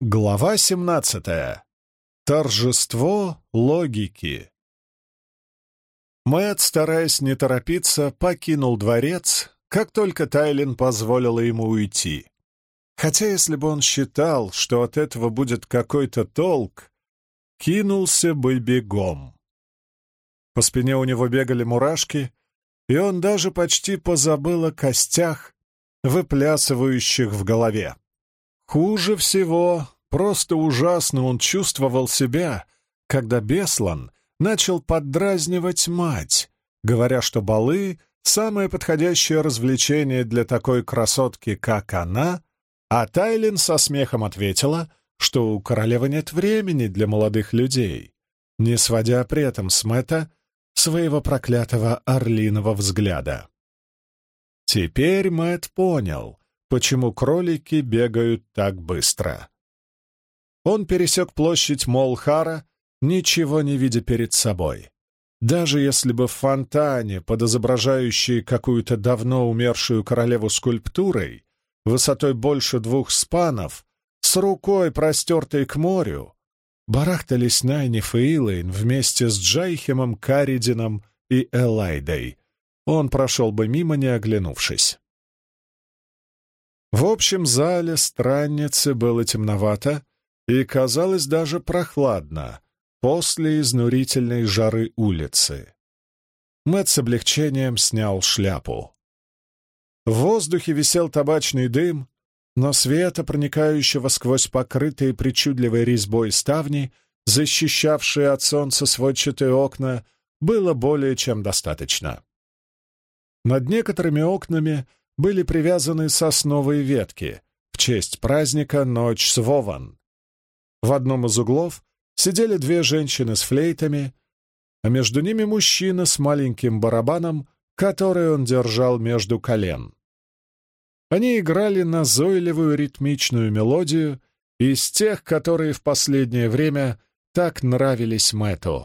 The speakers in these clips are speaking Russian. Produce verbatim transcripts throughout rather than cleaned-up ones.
Глава семнадцатая. Торжество логики. Мэтт, стараясь не торопиться, покинул дворец, как только Тайлин позволила ему уйти. Хотя, если бы он считал, что от этого будет какой-то толк, кинулся бы бегом. По спине у него бегали мурашки, и он даже почти позабыл о костях, выплясывающих в голове. Хуже всего, просто ужасно он чувствовал себя, когда Беслан начал поддразнивать мать, говоря, что балы — самое подходящее развлечение для такой красотки, как она, а Тайлин со смехом ответила, что у королевы нет времени для молодых людей, не сводя при этом с Мэтта своего проклятого орлиного взгляда. Теперь Мэтт понял, почему кролики бегают так быстро. Он пересек площадь Молхара, ничего не видя перед собой. Даже если бы в фонтане, под изображающей какую-то давно умершую королеву скульптурой, высотой больше двух спанов, с рукой, простертой к морю, барахтались Найниф и Илэйн вместе с Джайхемом, Каридином и Элайдой, он прошел бы мимо, не оглянувшись. В общем зале странницы было темновато и казалось даже прохладно после изнурительной жары улицы. Мэтт с облегчением снял шляпу. В воздухе висел табачный дым, но света, проникающего сквозь покрытые причудливой резьбой ставни, защищавшие от солнца сводчатые окна, было более чем достаточно. Над некоторыми окнами были привязаны сосновые ветки в честь праздника Ночь Свован. В одном из углов сидели две женщины с флейтами, а между ними мужчина с маленьким барабаном, который он держал между колен. Они играли назойливую ритмичную мелодию из тех, которые в последнее время так нравились Мэтту.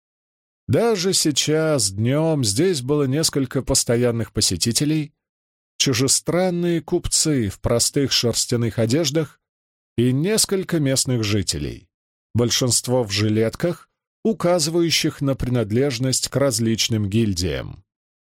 Даже сейчас, днем, здесь было несколько постоянных посетителей, чужестранные купцы в простых шерстяных одеждах и несколько местных жителей, большинство в жилетках, указывающих на принадлежность к различным гильдиям.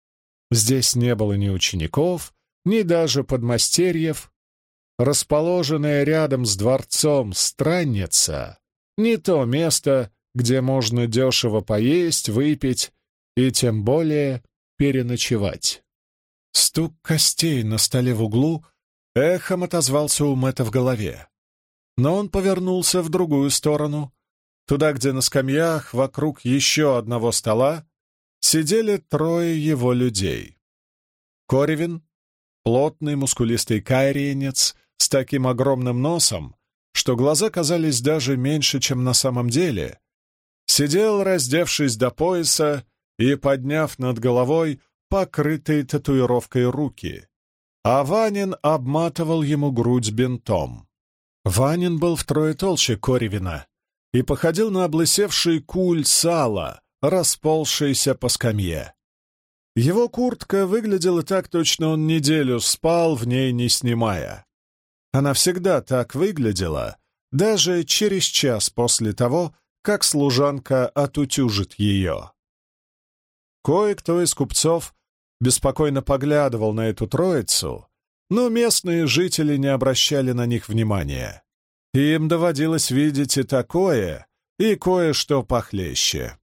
Здесь не было ни учеников, ни даже подмастерьев. Расположенная рядом с дворцом странница — не то место, где можно дешево поесть, выпить и тем более переночевать. Стук костей на столе в углу эхом отозвался у Мэтта в голове. Но он повернулся в другую сторону, туда, где на скамьях вокруг еще одного стола сидели трое его людей. Коривин, плотный мускулистый кайриенец с таким огромным носом, что глаза казались даже меньше, чем на самом деле, сидел, раздевшись до пояса и подняв над головой покрытые татуировкой руки, а Ванин обматывал ему грудь бинтом. Ванин был втрое толще Коривина и походил на облысевший куль сала, расползшийся по скамье. Его куртка выглядела так, точно он неделю спал, в ней не снимая. Она всегда так выглядела, даже через час после того, как служанка отутюжит ее. Кое-кто из купцов беспокойно поглядывал на эту троицу, но местные жители не обращали на них внимания. Им доводилось видеть и такое, и кое-что похлеще.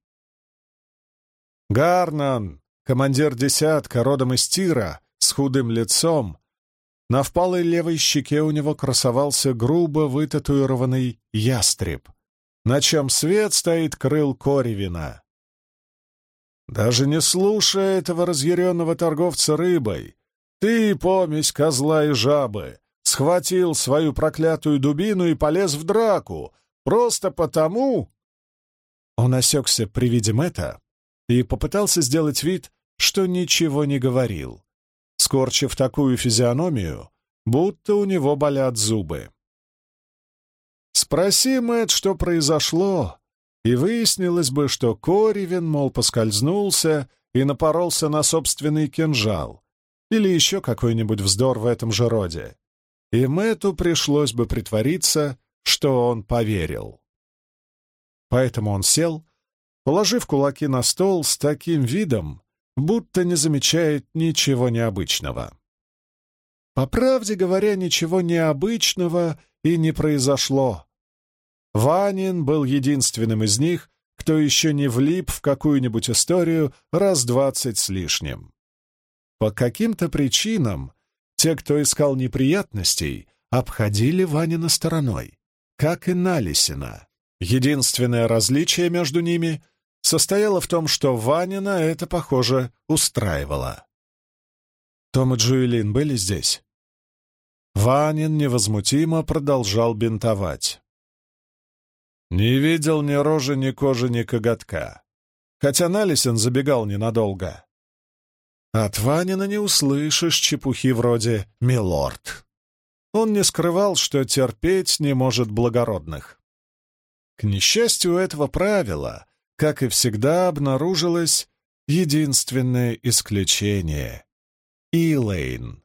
Гарнан, командир десятка, родом из Тира, с худым лицом, на впалой левой щеке у него красовался грубо вытатуированный ястреб, на чем свет стоит крыл Коривина. Даже не слушая этого разъяренного торговца рыбой, ты, помесь козла и жабы, схватил свою проклятую дубину и полез в драку, просто потому... Он осекся при виде Мэтта и попытался сделать вид, что ничего не говорил, скорчив такую физиономию, будто у него болят зубы. Спроси, Мэтт, что произошло, и выяснилось бы, что Коривин, мол, поскользнулся и напоролся на собственный кинжал, или еще какой-нибудь вздор в этом же роде. И Мэтту пришлось бы притвориться, что он поверил. Поэтому он сел, положив кулаки на стол с таким видом, будто не замечает ничего необычного. По правде говоря, ничего необычного и не произошло. Ванин был единственным из них, кто еще не влип в какую-нибудь историю раз двадцать с лишним. По каким-то причинам те, кто искал неприятностей, обходили Ванина стороной, как и Налисина. Единственное различие между ними состояло в том, что Ванина это, похоже, устраивало. Том и Джоэлин были здесь. Ванин невозмутимо продолжал бинтовать. Не видел ни рожи, ни кожи, ни коготка. Хотя Налисин забегал ненадолго. От Ванина не услышишь чепухи вроде «милорд». Он не скрывал, что терпеть не может благородных. К несчастью, у этого правила, как и всегда, обнаружилось единственное исключение — Илэйн.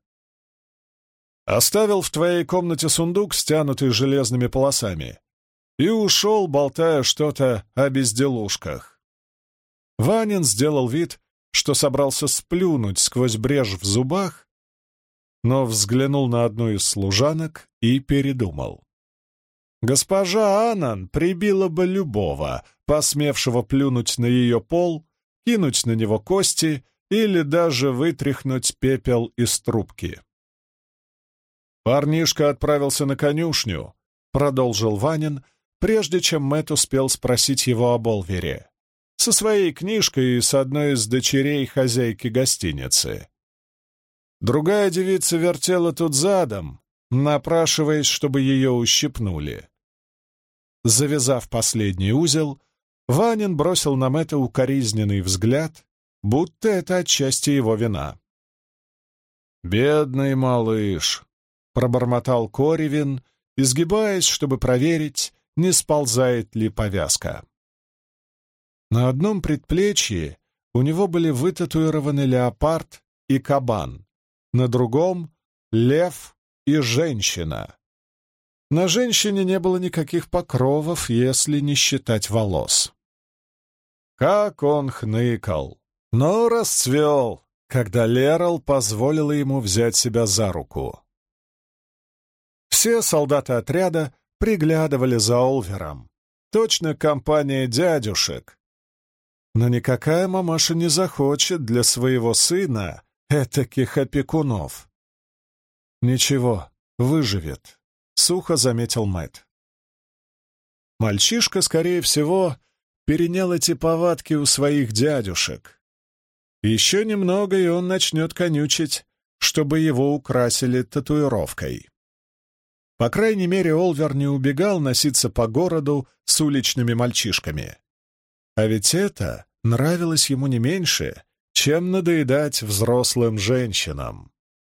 «Оставил в твоей комнате сундук, стянутый железными полосами, и ушел, болтая что-то о безделушках». Ванин сделал вид, что собрался сплюнуть сквозь брешь в зубах, но взглянул на одну из служанок и передумал. Госпожа Анан прибила бы любого, посмевшего плюнуть на ее пол, кинуть на него кости или даже вытряхнуть пепел из трубки. «Парнишка отправился на конюшню», — продолжил Ванин, прежде чем Мэтт успел спросить его об Олвере, со своей книжкой и с одной из дочерей хозяйки гостиницы. Другая девица вертела тут задом, напрашиваясь, чтобы ее ущипнули. Завязав последний узел, Ванин бросил на Мэтта укоризненный взгляд, будто это отчасти его вина. «Бедный малыш», — пробормотал Коривин, изгибаясь, чтобы проверить, не сползает ли повязка. На одном предплечье у него были вытатуированы леопард и кабан, на другом — лев и женщина. На женщине не было никаких покровов, если не считать волос. Как он хныкал, но расцвел, когда Лерал позволила ему взять себя за руку. Все солдаты отряда приглядывали за Олвером. Точно компания дядюшек. Но никакая мамаша не захочет для своего сына этаких опекунов. «Ничего, выживет», — сухо заметил Мэтт. Мальчишка, скорее всего, перенял эти повадки у своих дядюшек. Еще немного, и он начнет конючить, чтобы его украсили татуировкой. По крайней мере, Олвер не убегал носиться по городу с уличными мальчишками. А ведь это нравилось ему не меньше, чем надоедать взрослым женщинам.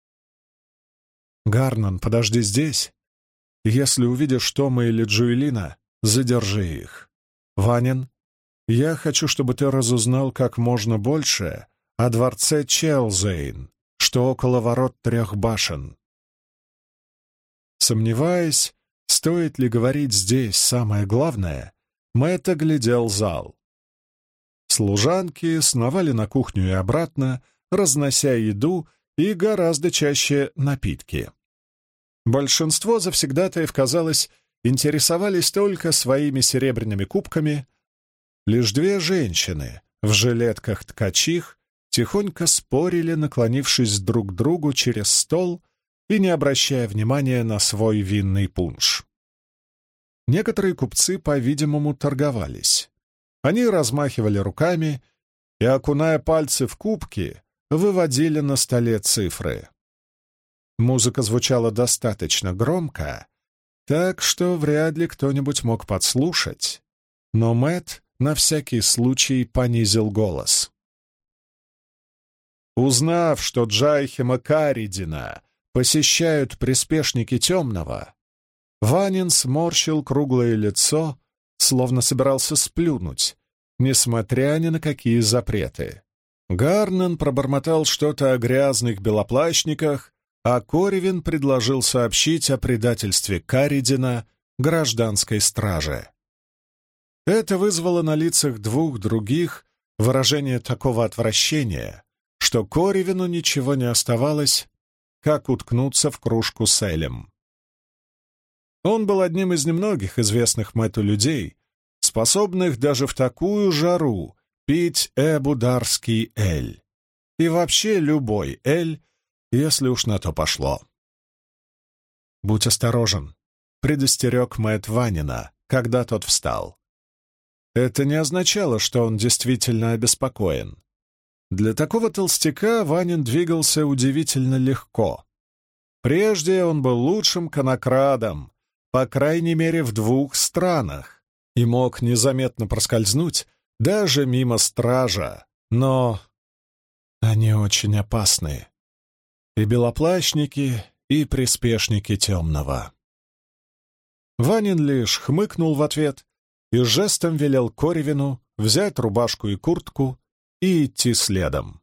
«Гарнан, подожди здесь. Если увидишь Тома или Джоэлина, задержи их. Ванин, я хочу, чтобы ты разузнал как можно больше о дворце Челзейн, что около ворот трех башен». Сомневаясь, стоит ли говорить здесь самое главное, Мэтт оглядел зал. Служанки сновали на кухню и обратно, разнося еду и гораздо чаще напитки. Большинство завсегдатаев, казалось, интересовались только своими серебряными кубками. Лишь две женщины в жилетках ткачих тихонько спорили, наклонившись друг к другу через стол и не обращая внимания на свой винный пунш. Некоторые купцы, по-видимому, торговались. Они размахивали руками и, окуная пальцы в кубки, выводили на столе цифры. Музыка звучала достаточно громко, так что вряд ли кто-нибудь мог подслушать, но Мэтт на всякий случай понизил голос. Узнав, что Джайхема Каридина посещают приспешники Темного, Ванин сморщил круглое лицо, словно собирался сплюнуть, несмотря ни на какие запреты. Гарнан пробормотал что-то о грязных белоплащниках, а Коривин предложил сообщить о предательстве Каридина гражданской страже. Это вызвало на лицах двух других выражение такого отвращения, что Коревину ничего не оставалось, как уткнуться в кружку с элем. Он был одним из немногих известных Мэтту людей, способных даже в такую жару пить эбударский эль. И вообще любой эль, если уж на то пошло. «Будь осторожен», — предостерег Мэтт Ванина, когда тот встал. Это не означало, что он действительно обеспокоен. Для такого толстяка Ванин двигался удивительно легко. Прежде он был лучшим конокрадом, по крайней мере, в двух странах, и мог незаметно проскользнуть даже мимо стража, но они очень опасны. И белоплащники, и приспешники темного. Ванин лишь хмыкнул в ответ и жестом велел Коревину взять рубашку и куртку и идти следом.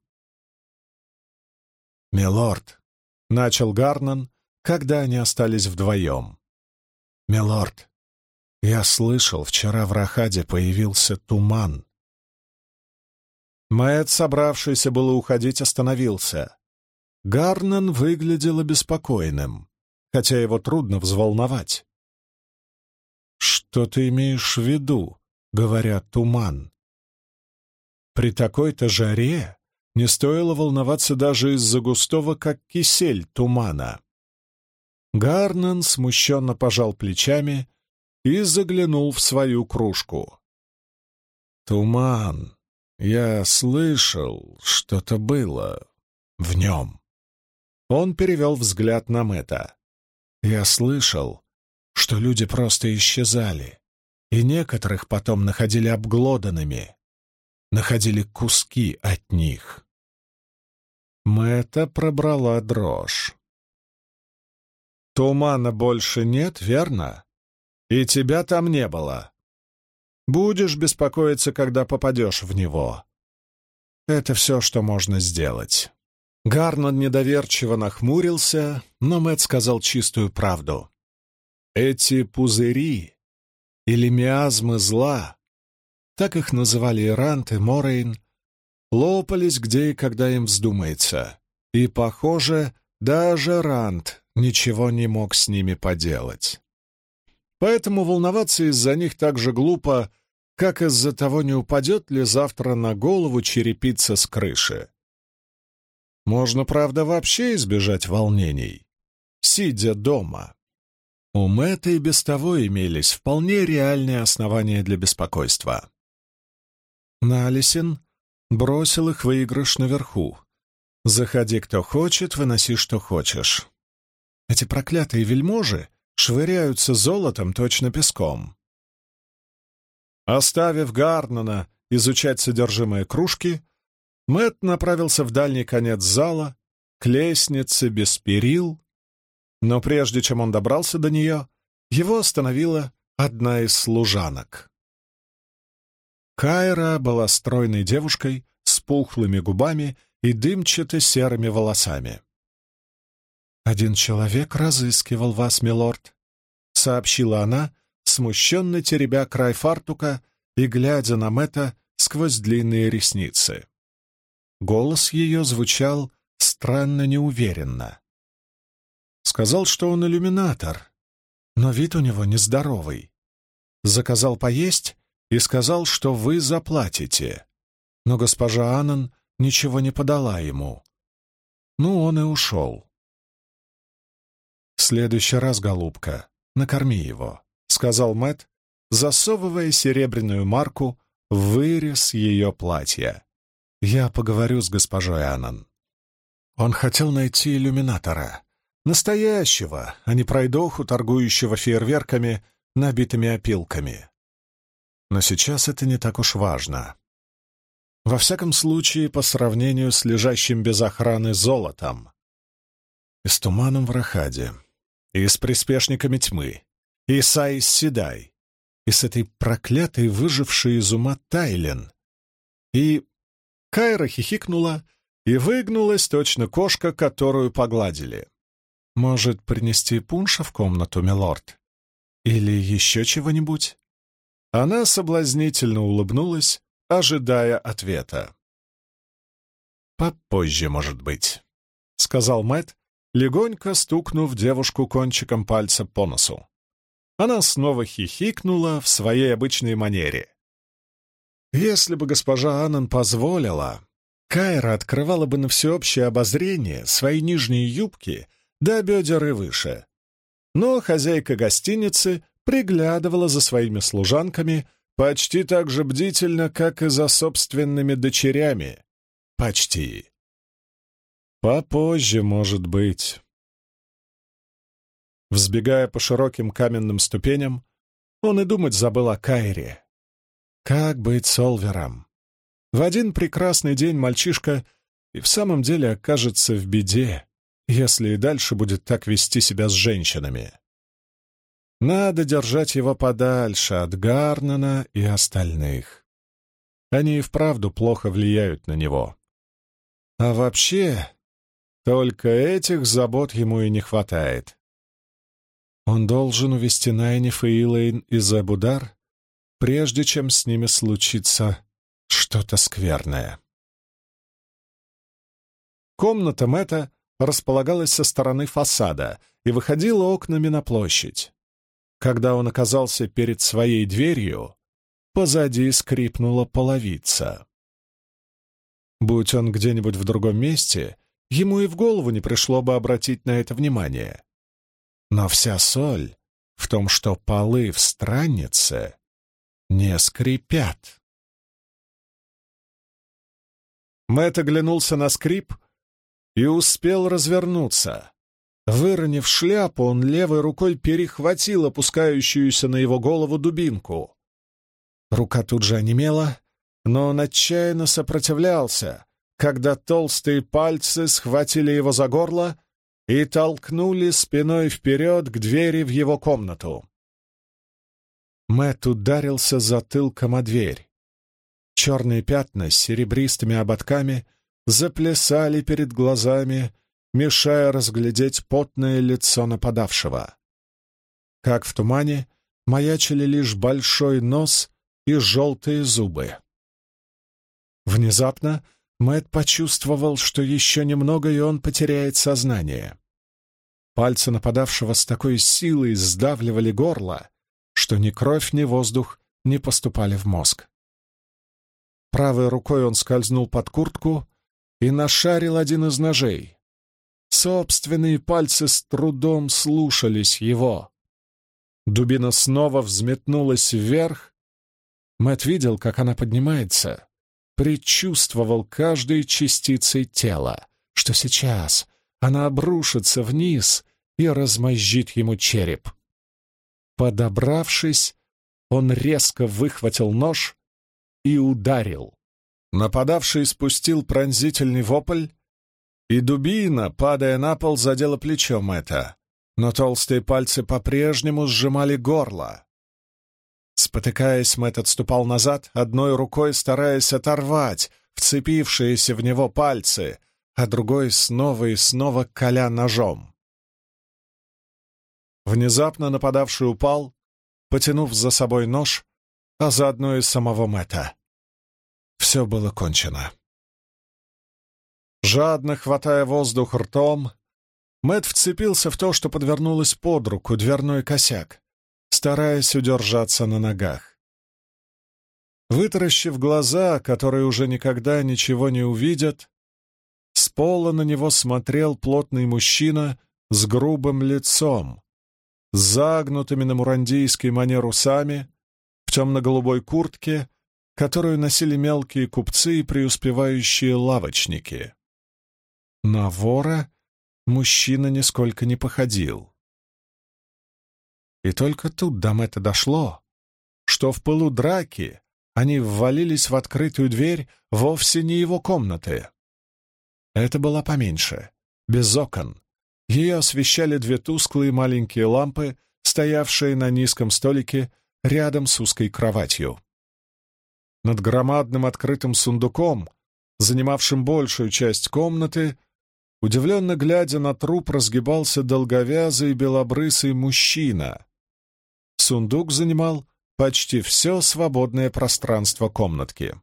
«Милорд», — начал Гарнан, когда они остались вдвоем. «Милорд, я слышал, вчера в Рахаде появился туман». Мэтт, собравшийся было уходить, остановился. Гарнан выглядел обеспокоенным, хотя его трудно взволновать. «Что ты имеешь в виду, говоря туман?» При такой-то жаре не стоило волноваться даже из-за густого, как кисель, тумана. Гарнан смущенно пожал плечами и заглянул в свою кружку. «Туман. Я слышал, что-то было в нем». Он перевел взгляд на Мэтта. «Я слышал, что люди просто исчезали, и некоторых потом находили обглоданными, находили куски от них». Мэтта пробрала дрожь. «Тумана больше нет, верно? И тебя там не было. Будешь беспокоиться, когда попадешь в него. Это все, что можно сделать». Гарнан недоверчиво нахмурился, но Мэтт сказал чистую правду. Эти пузыри, или миазмы зла, так их называли Ирант и Морейн, лопались где и когда им вздумается, и, похоже, даже Рант ничего не мог с ними поделать. Поэтому волноваться из-за них так же глупо, как из-за того, не упадет ли завтра на голову черепица с крыши. Можно, правда, вообще избежать волнений, сидя дома. У Мэтта и без того имелись вполне реальные основания для беспокойства. Налисин бросил их выигрыш наверху. «Заходи, кто хочет, выноси, что хочешь». Эти проклятые вельможи швыряются золотом точно песком. Оставив Гарнана изучать содержимое кружки, Мэтт направился в дальний конец зала, к лестнице без перил, но прежде чем он добрался до нее, его остановила одна из служанок. Кайра была стройной девушкой с пухлыми губами и дымчато-серыми волосами. «Один человек разыскивал вас, милорд», — сообщила она, смущенно теребя край фартука и глядя на Мэтта сквозь длинные ресницы. Голос ее звучал странно неуверенно. Сказал, что он иллюминатор, но вид у него нездоровый. Заказал поесть и сказал, что вы заплатите, но госпожа Аннан ничего не подала ему. Ну, он и ушел. «В следующий раз, голубка, накорми его», — сказал Мэтт, засовывая серебряную марку в вырез ее платья. «Я поговорю с госпожой Аннан». Он хотел найти иллюминатора, настоящего, а не пройдоху, торгующего фейерверками, набитыми опилками. Но сейчас это не так уж важно. Во всяком случае, по сравнению с лежащим без охраны золотом. И с туманом в Рахаде, и с приспешниками тьмы, и с Аис Седай, и с этой проклятой, выжившей из ума Тайлен. И Кайра хихикнула и выгнулась, точно кошка, которую погладили. «Может, принести пунша в комнату, милорд?» Или еще чего-нибудь?» Она соблазнительно улыбнулась, ожидая ответа. «Попозже, может быть», — сказал Мэтт, легонько стукнув девушку кончиком пальца по носу. Она снова хихикнула в своей обычной манере. Если бы госпожа Аннан позволила, Кайра открывала бы на всеобщее обозрение свои нижние юбки до бедер и выше. Но хозяйка гостиницы приглядывала за своими служанками почти так же бдительно, как и за собственными дочерями. Почти. Попозже, может быть. Взбегая по широким каменным ступеням, он и думать забыл о Кайре. Как быть с Олвером? В один прекрасный день мальчишка и в самом деле окажется в беде, если и дальше будет так вести себя с женщинами. Надо держать его подальше от Гарнана и остальных. Они и вправду плохо влияют на него. А вообще, только этих забот ему и не хватает. Он должен увести Найниф и Илэйн из Эбудар, прежде чем с ними случится что-то скверное. Комната Мэтта располагалась со стороны фасада и выходила окнами на площадь. Когда он оказался перед своей дверью, позади скрипнула половица. Будь он где-нибудь в другом месте, ему и в голову не пришло бы обратить на это внимание. Но вся соль в том, что полы в страннице не скрипят. Мэтт оглянулся на скрип и успел развернуться. Выронив шляпу, он левой рукой перехватил опускающуюся на его голову дубинку. Рука тут же онемела, но он отчаянно сопротивлялся, когда толстые пальцы схватили его за горло и толкнули спиной вперед к двери в его комнату. Мэтт ударился затылком о дверь. Черные пятна с серебристыми ободками заплясали перед глазами, мешая разглядеть потное лицо нападавшего. Как в тумане маячили лишь большой нос и желтые зубы. Внезапно Мэтт почувствовал, что еще немного, и он потеряет сознание. Пальцы нападавшего с такой силой сдавливали горло, что ни кровь, ни воздух не поступали в мозг. Правой рукой он скользнул под куртку и нашарил один из ножей. Собственные пальцы с трудом слушались его. Дубина снова взметнулась вверх. Мэтт видел, как она поднимается, предчувствовал каждой частицей тела, что сейчас она обрушится вниз и размозжит ему череп. Подобравшись, он резко выхватил нож и ударил. Нападавший спустил пронзительный вопль, и дубина, падая на пол, задела плечо Мэтта, но толстые пальцы по-прежнему сжимали горло. Спотыкаясь, Мэтт отступал назад, одной рукой стараясь оторвать вцепившиеся в него пальцы, а другой снова и снова коля ножом. Внезапно нападавший упал, потянув за собой нож, а заодно и самого Мэтта. Все было кончено. Жадно хватая воздух ртом, Мэтт вцепился в то, что подвернулось под руку, дверной косяк, стараясь удержаться на ногах. Вытаращив глаза, которые уже никогда ничего не увидят, с пола на него смотрел плотный мужчина с грубым лицом, с загнутыми на мурандийский манер усами, в темно-голубой куртке, которую носили мелкие купцы и преуспевающие лавочники. На вора мужчина нисколько не походил. И только тут до Мэтта дошло, что в пылу драки они ввалились в открытую дверь вовсе не его комнаты. Это была поменьше, без окон. Ее освещали две тусклые маленькие лампы, стоявшие на низком столике рядом с узкой кроватью. Над громадным открытым сундуком, занимавшим большую часть комнаты, удивленно глядя на труп, разгибался долговязый белобрысый мужчина. Сундук занимал почти все свободное пространство комнатки.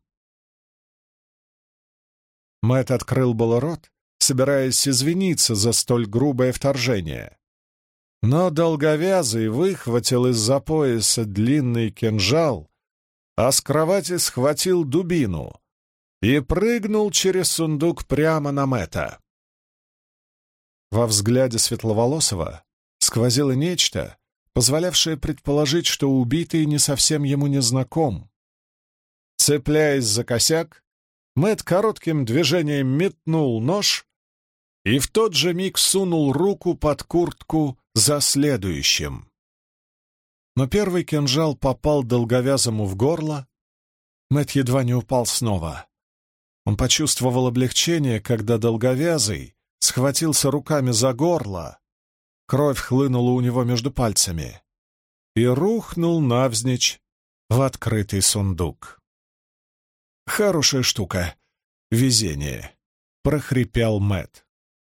Мэтт открыл было рот, собираясь извиниться за столь грубое вторжение. Но долговязый выхватил из-за пояса длинный кинжал, а с кровати схватил дубину и прыгнул через сундук прямо на Мэтта. Во взгляде светловолосого сквозило нечто, позволявшее предположить, что убитый не совсем ему не знаком. Цепляясь за косяк, Мэтт коротким движением метнул нож и в тот же миг сунул руку под куртку за следующим. Но первый кинжал попал долговязому в горло. Мэтт едва не упал снова. Он почувствовал облегчение, когда долговязый схватился руками за горло, кровь хлынула у него между пальцами и рухнул навзничь в открытый сундук. «Хорошая штука. Везение», — прохрипел Мэтт.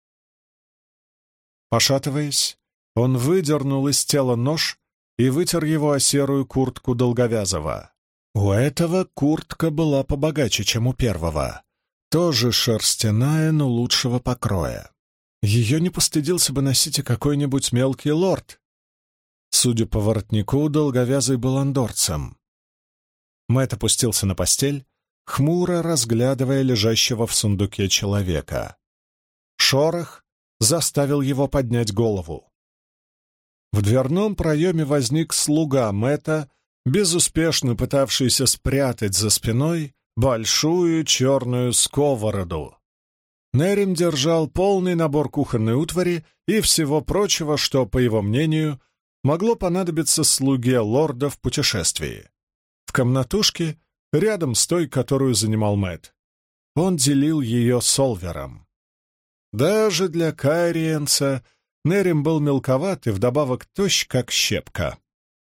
Пошатываясь, он выдернул из тела нож и вытер его о серую куртку долговязого. У этого куртка была побогаче, чем у первого. Тоже шерстяная, но лучшего покроя. Ее не постыдился бы носить и какой-нибудь мелкий лорд. Судя по воротнику, долговязый был андорцем. Мэтт опустился на постель, хмуро разглядывая лежащего в сундуке человека. Шорох заставил его поднять голову. В дверном проеме возник слуга Мэтта, безуспешно пытавшийся спрятать за спиной большую черную сковороду. Нерим держал полный набор кухонной утвари и всего прочего, что, по его мнению, могло понадобиться слуге лорда в путешествии. В комнатушке, рядом с той, которую занимал Мэтт. Он делил ее с Олвером. Даже для кайриенца Нерим был мелковат и вдобавок тощ, как щепка.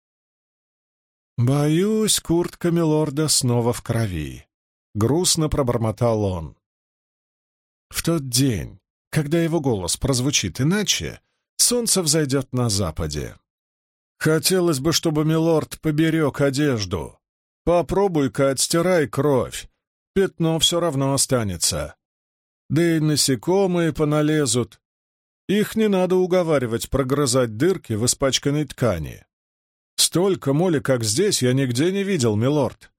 «Боюсь, куртка милорда снова в крови», — грустно пробормотал он. В тот день, когда его голос прозвучит иначе, солнце взойдет на западе. Хотелось бы, чтобы милорд поберег одежду. Попробуй-ка отстирай кровь, пятно все равно останется. Да и насекомые поналезут. Их не надо уговаривать прогрызать дырки в испачканной ткани. Столько моли, как здесь, я нигде не видел, милорд.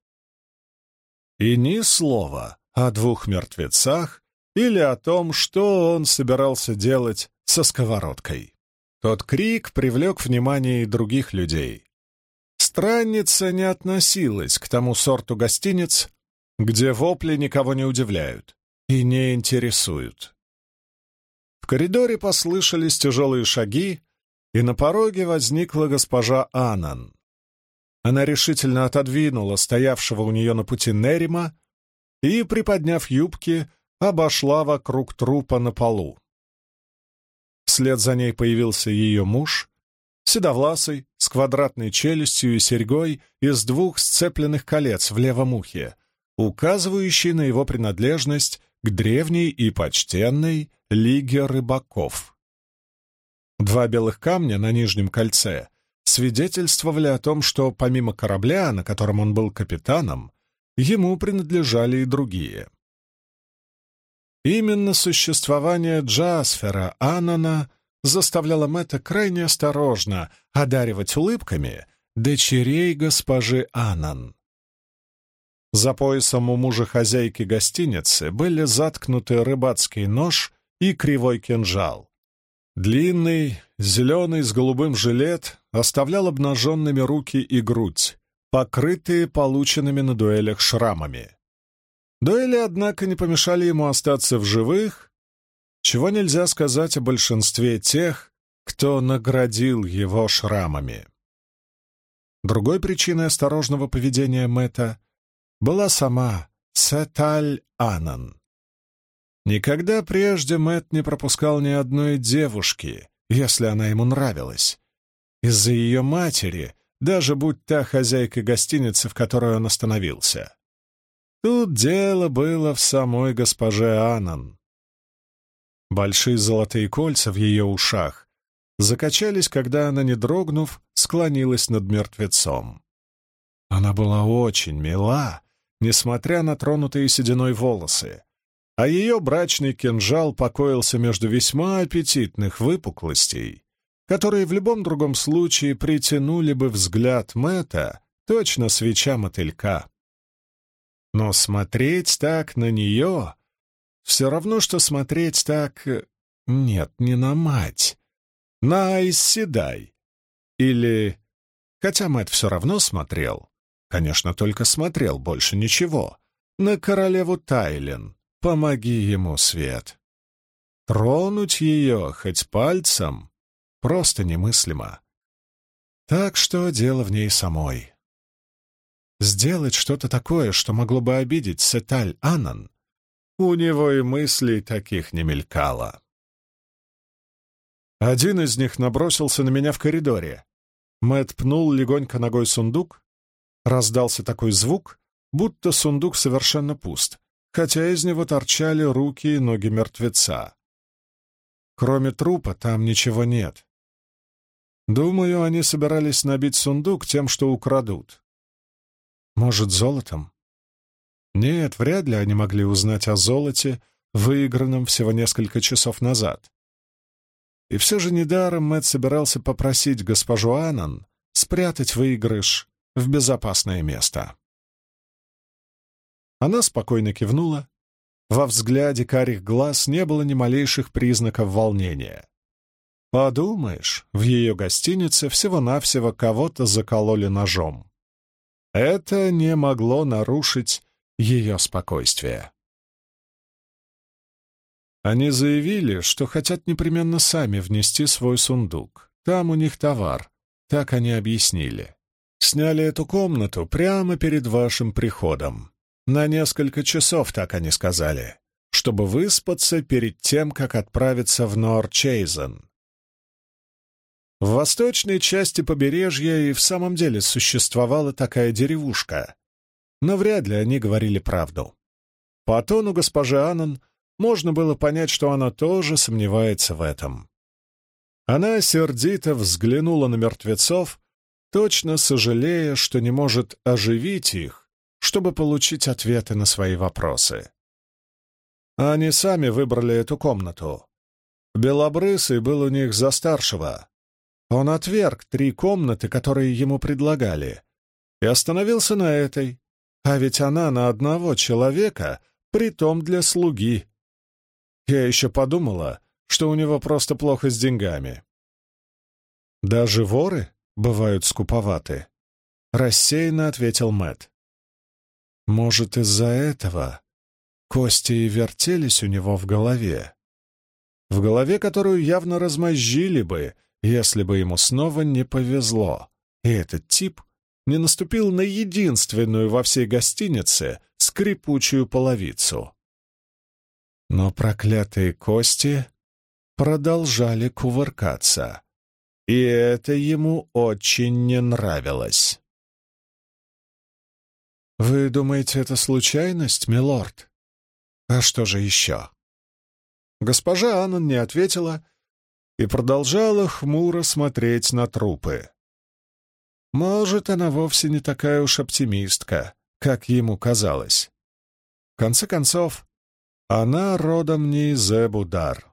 И ни слова о двух мертвецах или о том, что он собирался делать со сковородкой. Тот крик привлек внимание и других людей. Странница не относилась к тому сорту гостиниц, где вопли никого не удивляют и не интересуют. В коридоре послышались тяжелые шаги, и на пороге возникла госпожа Аннан. Она решительно отодвинула стоявшего у нее на пути Нерима и, приподняв юбки, обошла вокруг трупа на полу. Вслед за ней появился ее муж, седовласый, с квадратной челюстью и серьгой из двух сцепленных колец в левом ухе, указывающий на его принадлежность к древней и почтенной лиге рыбаков. Два белых камня на нижнем кольце свидетельствовали о том, что помимо корабля, на котором он был капитаном, ему принадлежали и другие. Именно существование Джасфера Аннана заставляло Мэтта крайне осторожно одаривать улыбками дочерей госпожи Аннан. За поясом у мужа хозяйки гостиницы были заткнуты рыбацкий нож и кривой кинжал. Длинный, зеленый с голубым жилет оставлял обнаженными руки и грудь, покрытые полученными на дуэлях шрамами. Дуэли, однако, не помешали ему остаться в живых, чего нельзя сказать о большинстве тех, кто наградил его шрамами. Другой причиной осторожного поведения Мэтта была сама Сеталь Аннан. Никогда прежде Мэтт не пропускал ни одной девушки, если она ему нравилась. Из-за ее матери, даже будь та хозяйкой гостиницы, в которой он остановился. Тут дело было в самой госпоже Аннан. Большие золотые кольца в ее ушах закачались, когда она, не дрогнув, склонилась над мертвецом. Она была очень мила, несмотря на тронутые сединой волосы, а ее брачный кинжал покоился между весьма аппетитных выпуклостей, которые в любом другом случае притянули бы взгляд Мэтта, точно свеча мотылька. Но смотреть так на нее все равно, что смотреть так... Нет, не на мать, на Айс Седай. Или... Хотя Мэтт все равно смотрел, конечно, только смотрел, больше ничего, на королеву Тайлин. Помоги ему, Свет. Тронуть ее хоть пальцем просто немыслимо. Так что дело в ней самой. Сделать что-то такое, что могло бы обидеть Сеталь Анан, у него и мыслей таких не мелькало. Один из них набросился на меня в коридоре. Мэтт пнул легонько ногой сундук. Раздался такой звук, будто сундук совершенно пуст, хотя из него торчали руки и ноги мертвеца. Кроме трупа там ничего нет. Думаю, они собирались набить сундук тем, что украдут. Может, золотом? Нет, вряд ли они могли узнать о золоте, выигранном всего несколько часов назад. И все же недаром Мэтт собирался попросить госпожу Анан спрятать выигрыш в безопасное место. Она спокойно кивнула. Во взгляде карих глаз не было ни малейших признаков волнения. Подумаешь, в ее гостинице всего-навсего кого-то закололи ножом. Это не могло нарушить ее спокойствие. Они заявили, что хотят непременно сами внести свой сундук. Там у них товар, так они объяснили. Сняли эту комнату прямо перед вашим приходом. На несколько часов, так они сказали, чтобы выспаться перед тем, как отправиться в Норчейзен. В восточной части побережья и в самом деле существовала такая деревушка, но вряд ли они говорили правду. По тону госпожи Анан можно было понять, что она тоже сомневается в этом. Она сердито взглянула на мертвецов, точно сожалея, что не может оживить их, чтобы получить ответы на свои вопросы. Они сами выбрали эту комнату. Белобрысый был у них за старшего. Он отверг три комнаты, которые ему предлагали, и остановился на этой, а ведь она на одного человека, притом для слуги. Я еще подумала, что у него просто плохо с деньгами. «Даже воры бывают скуповаты», — рассеянно ответил Мэтт. Может, из-за этого кости и вертелись у него в голове. В голове, которую явно размозжили бы, если бы ему снова не повезло, и этот тип не наступил на единственную во всей гостинице скрипучую половицу. Но проклятые кости продолжали кувыркаться, и это ему очень не нравилось. «Вы думаете, это случайность, милорд? А что же еще?» Госпожа Аннан не ответила и продолжала хмуро смотреть на трупы. Может, она вовсе не такая уж оптимистка, как ему казалось. В конце концов, она родом не из Эбудар.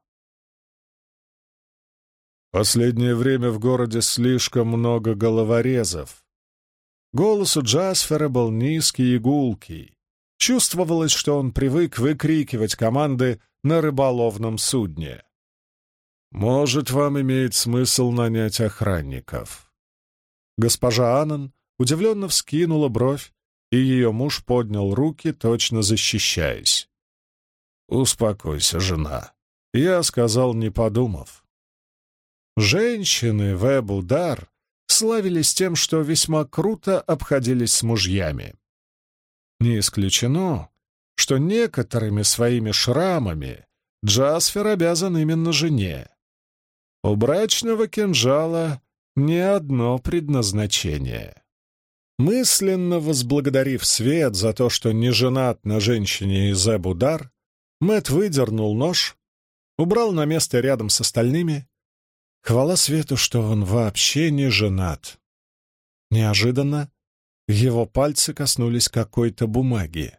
Последнее время в городе слишком много головорезов. Голос у Джасфера был низкий и гулкий. Чувствовалось, что он привык выкрикивать команды на рыболовном судне. «Может, вам имеет смысл нанять охранников?» Госпожа Аннан удивленно вскинула бровь, и ее муж поднял руки, точно защищаясь. «Успокойся, жена», — я сказал, не подумав. Женщины в Эбудар славились тем, что весьма круто обходились с мужьями. Не исключено, что некоторыми своими шрамами Джасфер обязан именно жене. У брачного кинжала не одно предназначение. Мысленно возблагодарив Свет за то, что не женат на женщине из Эбудар, Мэтт выдернул нож, убрал на место рядом с остальными, Хвала свету, что он вообще не женат. Неожиданно его пальцы коснулись какой-то бумаги.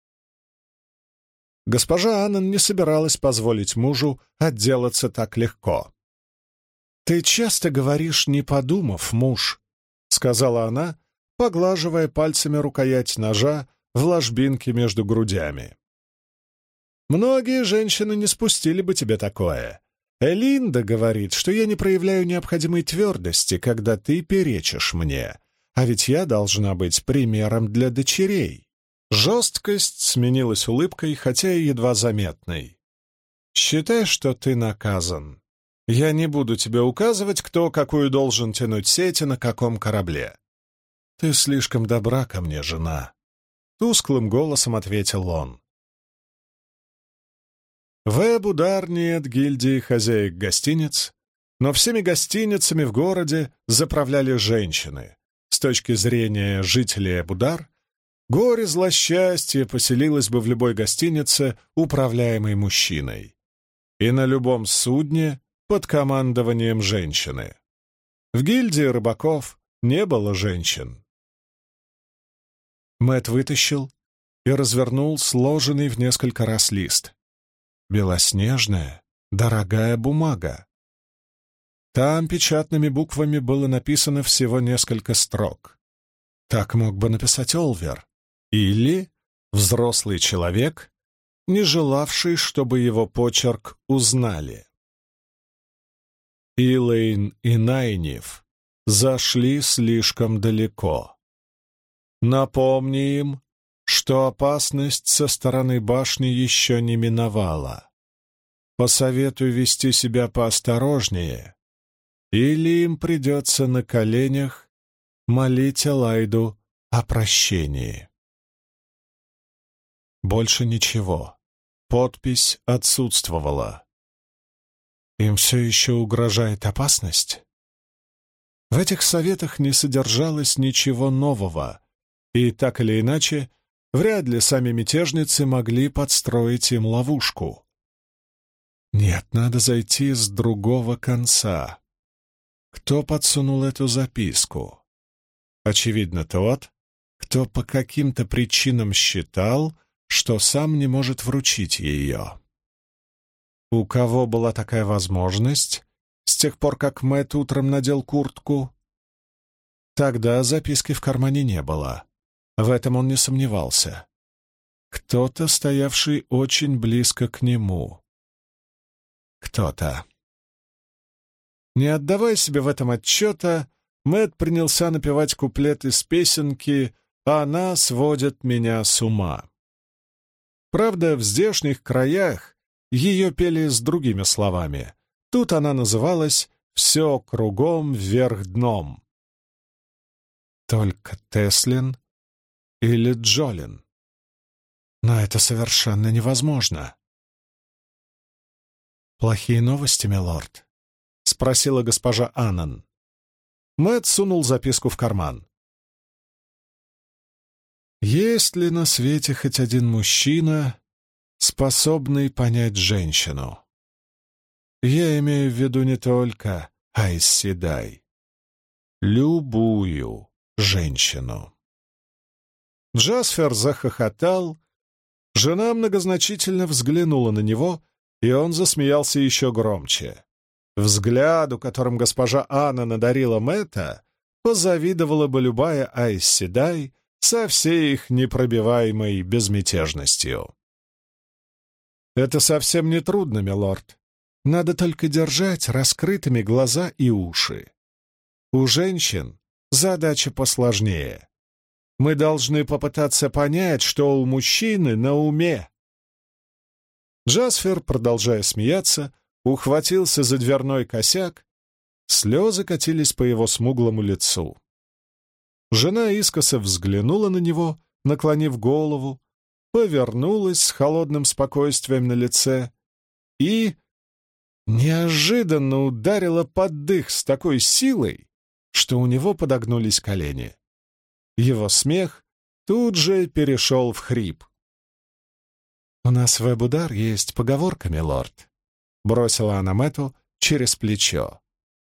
Госпожа Аннен не собиралась позволить мужу отделаться так легко. «Ты часто говоришь, не подумав, муж», — сказала она, поглаживая пальцами рукоять ножа в ложбинке между грудями. «Многие женщины не спустили бы тебе такое. Элинда говорит, что я не проявляю необходимой твердости, когда ты перечишь мне, а ведь я должна быть примером для дочерей». Жесткость сменилась улыбкой, хотя и едва заметной. «Считай, что ты наказан. Я не буду тебе указывать, кто какую должен тянуть сеть и на каком корабле. Ты слишком добра ко мне, жена», — тусклым голосом ответил он. В Э-Будар нет гильдии хозяек гостиниц, но всеми гостиницами в городе заправляли женщины. С точки зрения жителей Э-Будар, горе злосчастье поселилось бы в любой гостинице, управляемой мужчиной, и на любом судне под командованием женщины. В гильдии рыбаков не было женщин. Мэтт вытащил и развернул сложенный в несколько раз лист. Белоснежная, дорогая бумага. Там печатными буквами было написано всего несколько строк. Так мог бы написать Олвер. Или взрослый человек, не желавший, чтобы его почерк узнали. Илэйн и Найниф зашли слишком далеко. Напомни им, что опасность со стороны башни еще не миновала. Посоветуй вести себя поосторожнее, или им придется на коленях молить Элайду о прощении. Больше ничего. Подпись отсутствовала. Им все еще угрожает опасность? В этих советах не содержалось ничего нового, и так или иначе, вряд ли сами мятежницы могли подстроить им ловушку. Нет, надо зайти с другого конца. Кто подсунул эту записку? Очевидно, тот, кто по каким-то причинам считал, что сам не может вручить ее. У кого была такая возможность с тех пор, как Мэтт утром надел куртку? Тогда записки в кармане не было. В этом он не сомневался. Кто-то, стоявший очень близко к нему. Кто-то. Не отдавая себе в этом отчета, Мэтт принялся напевать куплет из песенки «Она сводит меня с ума». Правда, в здешних краях ее пели с другими словами. Тут она называлась «Все кругом вверх дном». Только Теслин или Джолин? Но это совершенно невозможно. «Плохие новости, милорд?» — спросила госпожа Аннен. Мэтт сунул записку в карман. Есть ли на свете хоть один мужчина, способный понять женщину? Я имею в виду не только Айс Седай. Любую женщину. Джасфер захохотал, жена многозначительно взглянула на него, и он засмеялся еще громче. Взгляду, которым госпожа Анна надарила Мэтта, позавидовала бы любая Айс Седай со всей их непробиваемой безмятежностью. «Это совсем не трудно, милорд. Надо только держать раскрытыми глаза и уши. У женщин задача посложнее. Мы должны попытаться понять, что у мужчины на уме». Джасфер, продолжая смеяться, ухватился за дверной косяк, слезы катились по его смуглому лицу. Жена искоса взглянула на него, наклонив голову, повернулась с холодным спокойствием на лице и неожиданно ударила под дых с такой силой, что у него подогнулись колени. Его смех тут же перешел в хрип. «У нас в Э-Будар есть поговорка, милорд», — бросила она Мэтту через плечо.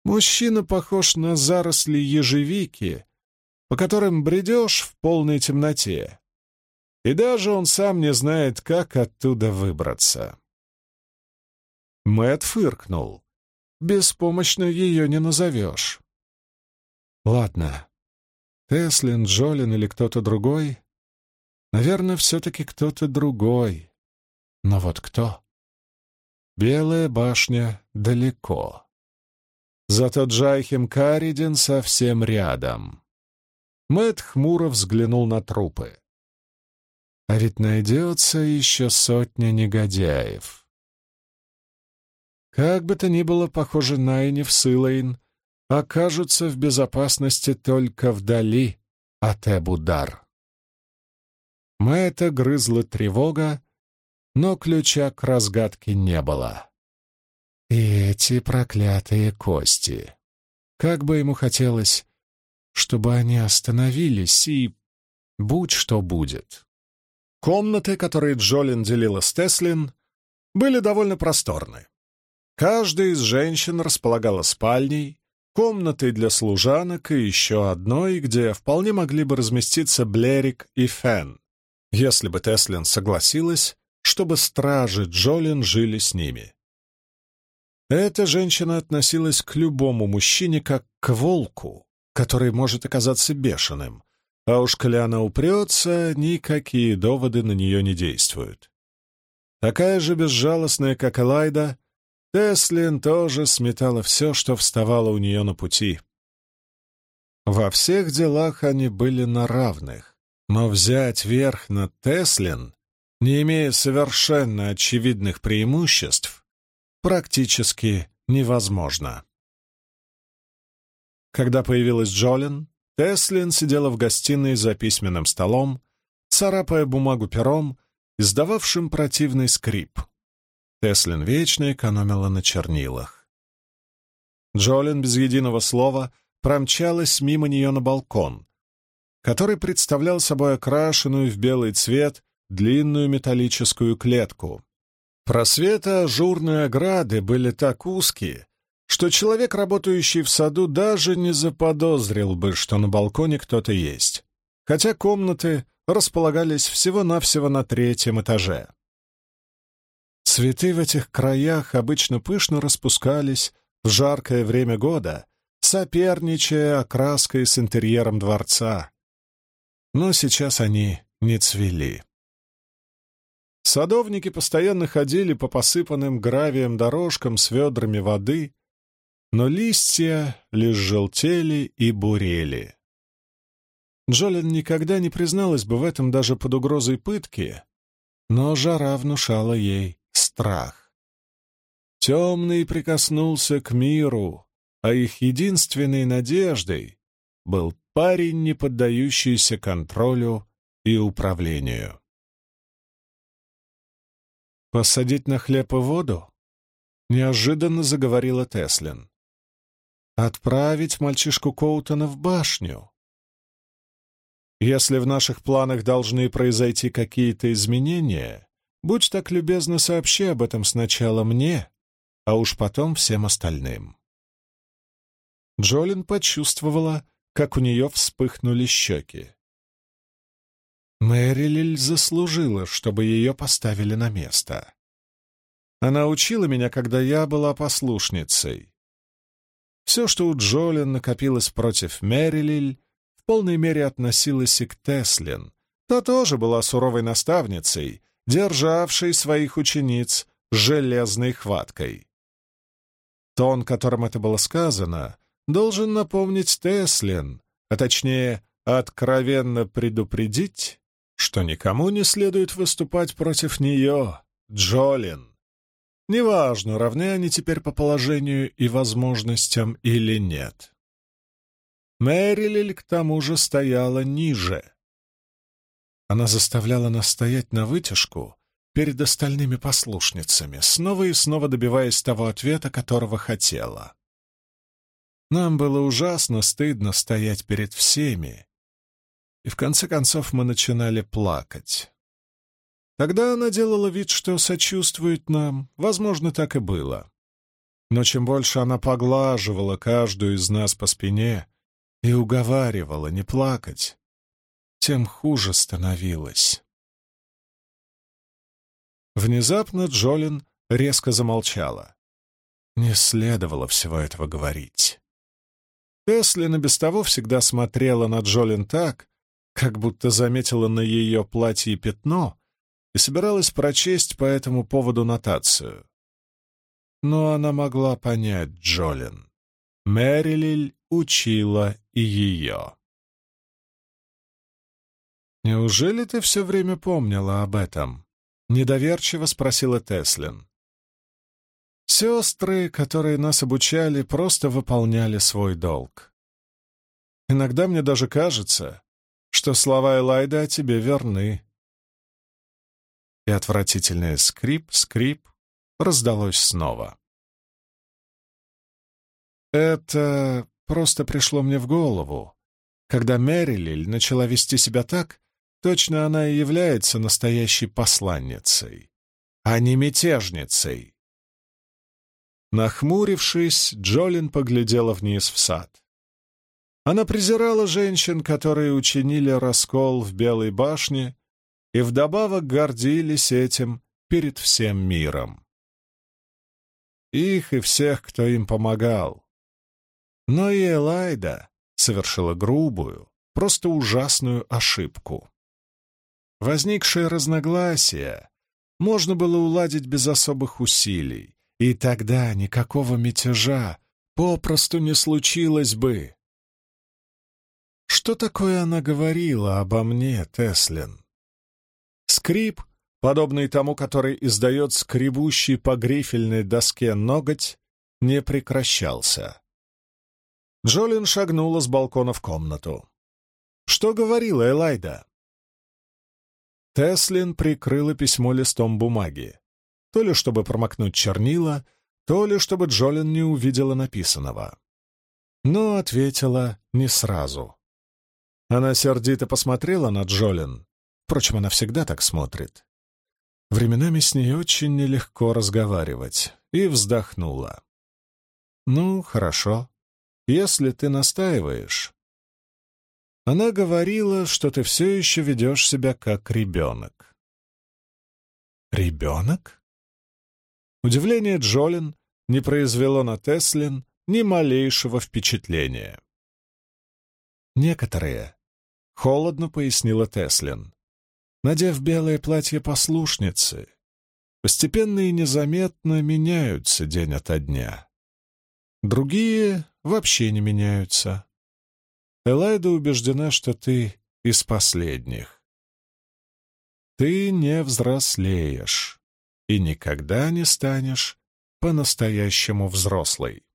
Мужчина похож на заросли ежевики, по которым бредешь в полной темноте, и даже он сам не знает, как оттуда выбраться. Мэтт фыркнул. Беспомощно ее не назовешь. Ладно, Теслин, Джолин или кто-то другой? Наверное, все-таки кто-то другой. Но вот кто? Белая башня далеко. Зато Джайхем Каридин совсем рядом. Мэтт хмуро взглянул на трупы. А ведь найдется еще сотня негодяев. Как бы то ни было, похоже, Найниф с Илэйн окажутся в безопасности только вдали от Эбудар. Мэтта грызла тревога, но ключа к разгадке не было. И эти проклятые кости. Как бы ему хотелось, чтобы они остановились, и будь что будет. Комнаты, которые Джолин делила с Теслин, были довольно просторны. Каждая из женщин располагала спальней, комнатой для служанок и еще одной, где вполне могли бы разместиться Блерик и Фен, если бы Теслин согласилась, чтобы стражи Джолин жили с ними. Эта женщина относилась к любому мужчине как к волку, который может оказаться бешеным, а уж коли она упрется, никакие доводы на нее не действуют. Такая же безжалостная, как Элайда, Теслин тоже сметала все, что вставало у нее на пути. Во всех делах они были на равных, но взять верх над Теслин, не имея совершенно очевидных преимуществ, практически невозможно. Когда появилась Джолин, Теслин сидела в гостиной за письменным столом, царапая бумагу пером, издававшим противный скрип. Теслин вечно экономила на чернилах. Джолин без единого слова промчалась мимо нее на балкон, который представлял собой окрашенную в белый цвет длинную металлическую клетку. Просветы ажурной ограды были так узкие, что человек, работающий в саду, даже не заподозрил бы, что на балконе кто-то есть, хотя комнаты располагались всего-навсего на третьем этаже. Цветы в этих краях обычно пышно распускались в жаркое время года, соперничая окраской с интерьером дворца. Но сейчас они не цвели. Садовники постоянно ходили по посыпанным гравием дорожкам с ведрами воды, но листья лишь желтели и бурели. Джолин никогда не призналась бы в этом даже под угрозой пытки, но жара внушала ей страх. Темный прикоснулся к миру, а их единственной надеждой был парень, не поддающийся контролю и управлению. «Посадить на хлеб и воду?» — неожиданно заговорила Теслин. «Отправить мальчишку Коутона в башню? Если в наших планах должны произойти какие-то изменения, будь так любезна, сообщи об этом сначала мне, а уж потом всем остальным». Джолин почувствовала, как у нее вспыхнули щеки. Мэрилиль заслужила, чтобы ее поставили на место. Она учила меня, когда я была послушницей. Все, что у Джолин накопилось против Мэрилиль, в полной мере относилось и к Теслин. Та тоже была суровой наставницей, державшей своих учениц железной хваткой. Тон, которым это было сказано, должен напомнить Теслин, а точнее, откровенно предупредить, что никому не следует выступать против нее, Джолин. Неважно, равны они теперь по положению и возможностям или нет. Мэрилиль к тому же стояла ниже. Она заставляла нас стоять навытяжку перед остальными послушницами, снова и снова добиваясь того ответа, которого хотела. Нам было ужасно стыдно стоять перед всеми, и в конце концов мы начинали плакать. Тогда она делала вид, что сочувствует нам, возможно, так и было. Но чем больше она поглаживала каждую из нас по спине и уговаривала не плакать, тем хуже становилось. Внезапно Джолин резко замолчала. Не следовало всего этого говорить. Теслин и без того всегда смотрела на Джолин так, как будто заметила на ее платье пятно и собиралась прочесть по этому поводу нотацию. Но она могла понять Джолин. Мэрилиль учила и ее. «Неужели ты все время помнила об этом?» — недоверчиво спросила Теслин. «Сестры, которые нас обучали, просто выполняли свой долг. Иногда мне даже кажется, что слова Элайды о тебе верны». И отвратительный скрип-скрип раздалось снова. Это просто пришло мне в голову, когда Мэрилиль начала вести себя так, точно она и является настоящей посланницей, а не мятежницей. Нахмурившись, Джолин поглядела вниз в сад. Она презирала женщин, которые учинили раскол в Белой башне, и вдобавок гордились этим перед всем миром. Их и всех, кто им помогал. Но и Элайда совершила грубую, просто ужасную ошибку. Возникшие разногласия можно было уладить без особых усилий, и тогда никакого мятежа попросту не случилось бы. Что такое она говорила обо мне, Теслин? Скрип, подобный тому, который издает скребущий по грифельной доске ноготь, не прекращался. Джолин шагнула с балкона в комнату. Что говорила Элайда? Теслин прикрыла письмо листом бумаги, то ли чтобы промокнуть чернила, то ли чтобы Джолин не увидела написанного. Но ответила не сразу. Она сердито посмотрела на Джолин. Впрочем, она всегда так смотрит. Временами с ней очень нелегко разговаривать, и вздохнула. «Ну, хорошо, если ты настаиваешь». Она говорила, что ты все еще ведешь себя как ребенок. «Ребенок?» Удивление Джолин не произвело на Теслин ни малейшего впечатления. «Некоторые», — холодно пояснила Теслин, надев белое платье послушницы, постепенно и незаметно меняются день ото дня. Другие вообще не меняются. Элайда убеждена, что ты из последних. Ты не взрослеешь и никогда не станешь по-настоящему взрослой.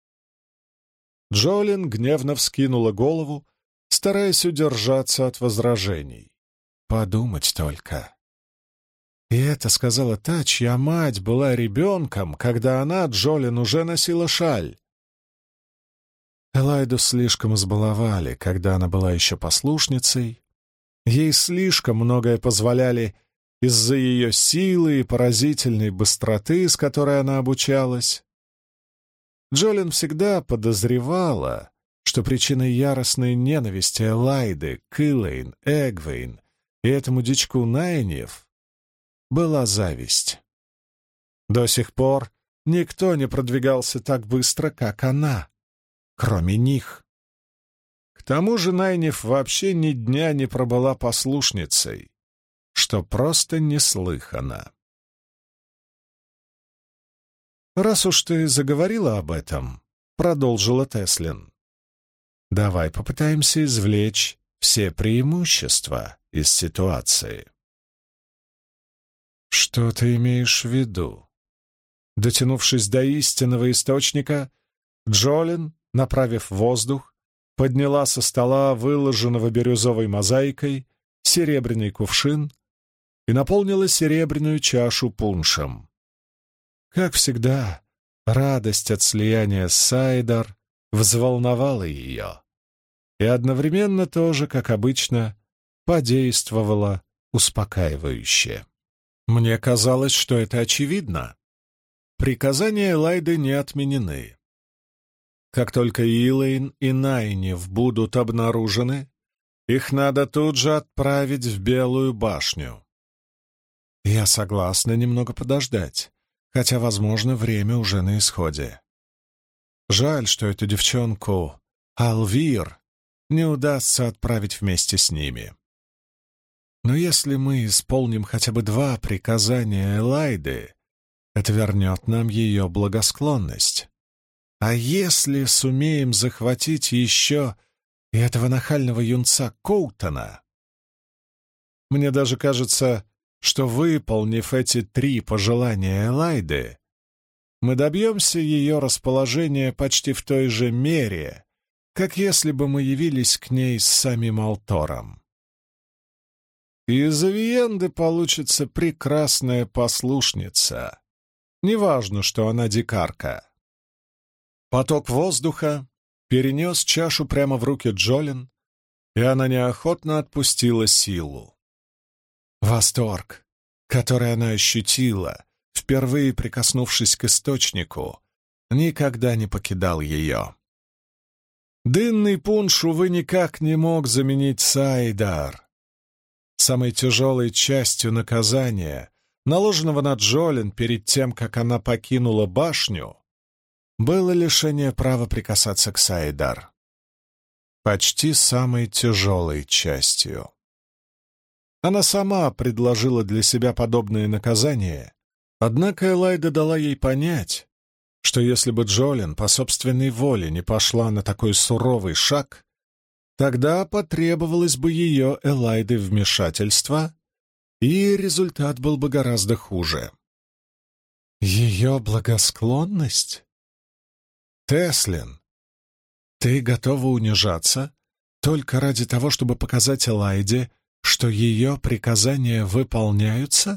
Джолин гневно вскинула голову, стараясь удержаться от возражений. Подумать только. И это сказала та, чья мать была ребенком, когда она, Джолин, уже носила шаль. Элайду слишком избаловали, когда она была еще послушницей. Ей слишком многое позволяли из-за ее силы и поразительной быстроты, с которой она обучалась. Джолин всегда подозревала, что причиной яростной ненависти Элайды к Элэйн, Эгвейн и этому дичку Найниф была зависть. До сих пор никто не продвигался так быстро, как она, кроме них. К тому же Найниф вообще ни дня не пробыла послушницей, что просто неслыханно. «Раз уж ты заговорила об этом», — продолжила Теслин, — «давай попытаемся извлечь все преимущества из ситуации». «Что ты имеешь в виду?» Дотянувшись до истинного источника, Джолин, направив воздух, подняла со стола, выложенного бирюзовой мозаикой, серебряный кувшин и наполнила серебряную чашу пуншем. Как всегда, радость от слияния с Сайдар взволновала ее и одновременно тоже, как обычно, подействовала успокаивающе. «Мне казалось, что это очевидно». приказания Элайды не отменены. Как только Илэйн и Найниф будут обнаружены, их надо тут же отправить в Белую башню. Я согласна немного подождать, хотя, возможно, время уже на исходе. Жаль, что эту девчонку, Алвир, не удастся отправить вместе с ними. Но если мы исполним хотя бы два приказания Элайды, это вернет нам ее благосклонность. А если сумеем захватить еще и этого нахального юнца Коутона? Мне даже кажется, что, выполнив эти три пожелания Элайды, мы добьемся ее расположения почти в той же мере, как если бы мы явились к ней с самим Алтором. Из Авиенды получится прекрасная послушница. Неважно, что она дикарка. Поток воздуха перенес чашу прямо в руки Джолин, и она неохотно отпустила силу. Восторг, который она ощутила, впервые прикоснувшись к источнику, никогда не покидал ее. Дынный пунш, увы, никак не мог заменить Сайдар. Самой тяжелой частью наказания, наложенного на Джолин перед тем, как она покинула башню, было лишение права прикасаться к Сайдар. Почти самой тяжелой частью. Она сама предложила для себя подобное наказание, однако Элайда дала ей понять, что если бы Джолин по собственной воле не пошла на такой суровый шаг, тогда потребовалось бы ее, Элайды, вмешательство, и результат был бы гораздо хуже. Ее благосклонность? Теслин, ты готова унижаться только ради того, чтобы показать Элайде, что ее приказания выполняются?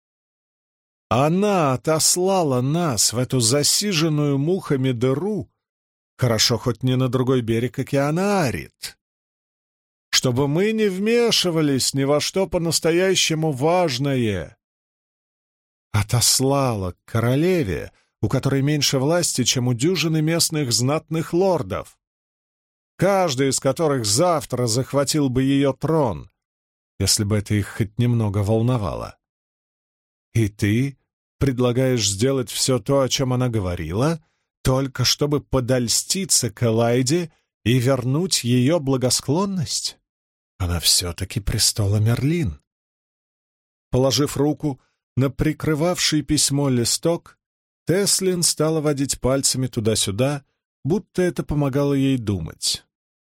Она отослала нас в эту засиженную мухами дыру, хорошо хоть не на другой берег океана Арит, чтобы мы не вмешивались ни во что по-настоящему важное. Отослала к королеве, у которой меньше власти, чем у дюжины местных знатных лордов, каждый из которых завтра захватил бы ее трон, если бы это их хоть немного волновало. И ты предлагаешь сделать все то, о чем она говорила, только чтобы подольститься к Элайде и вернуть ее благосклонность? Она все-таки престола Мерлин. Положив руку на прикрывавший письмо листок, Теслин стала водить пальцами туда-сюда, будто это помогало ей думать.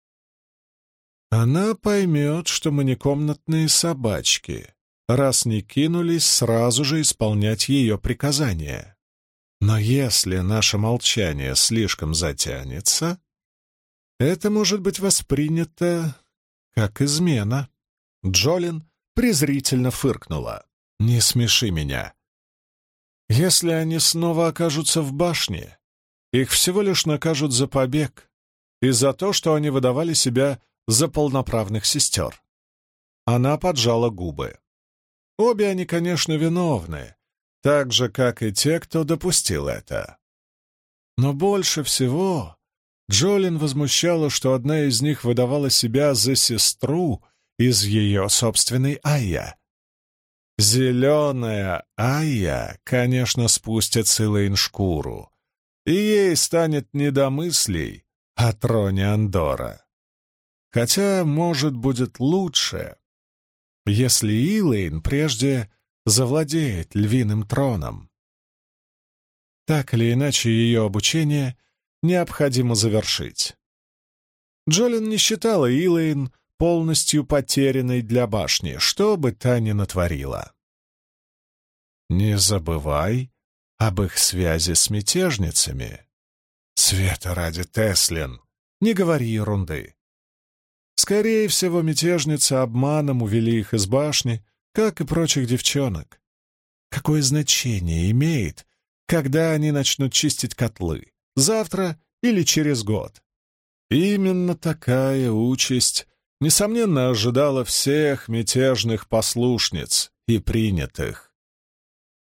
Она поймет, что мы не комнатные собачки, раз не кинулись сразу же исполнять ее приказания. Но если наше молчание слишком затянется, это может быть воспринято как измена. Джолин презрительно фыркнула. «Не смеши меня. Если они снова окажутся в башне, их всего лишь накажут за побег и за то, что они выдавали себя за полноправных сестер». Она поджала губы. Обе они, конечно, виновны, так же, как и те, кто допустил это. Но больше всего Джолин возмущала, что одна из них выдавала себя за сестру из ее собственной Айя. Зеленая Айя, конечно, спустит с Илэйн шкуру, и ей станет не до мыслей о троне Андора. Хотя, может, будет лучше, если Илэйн прежде завладеет львиным троном. Так или иначе, ее обучение необходимо завершить. Джолин не считала Илэйн полностью потерянной для башни, что бы та ни натворила. Не забывай об их связи с мятежницами. Света ради, Теслин, не говори ерунды. Скорее всего, мятежницы обманом увели их из башни, как и прочих девчонок. Какое значение имеет, когда они начнут чистить котлы? Завтра или через год? Именно такая участь, несомненно, ожидала всех мятежных послушниц и принятых.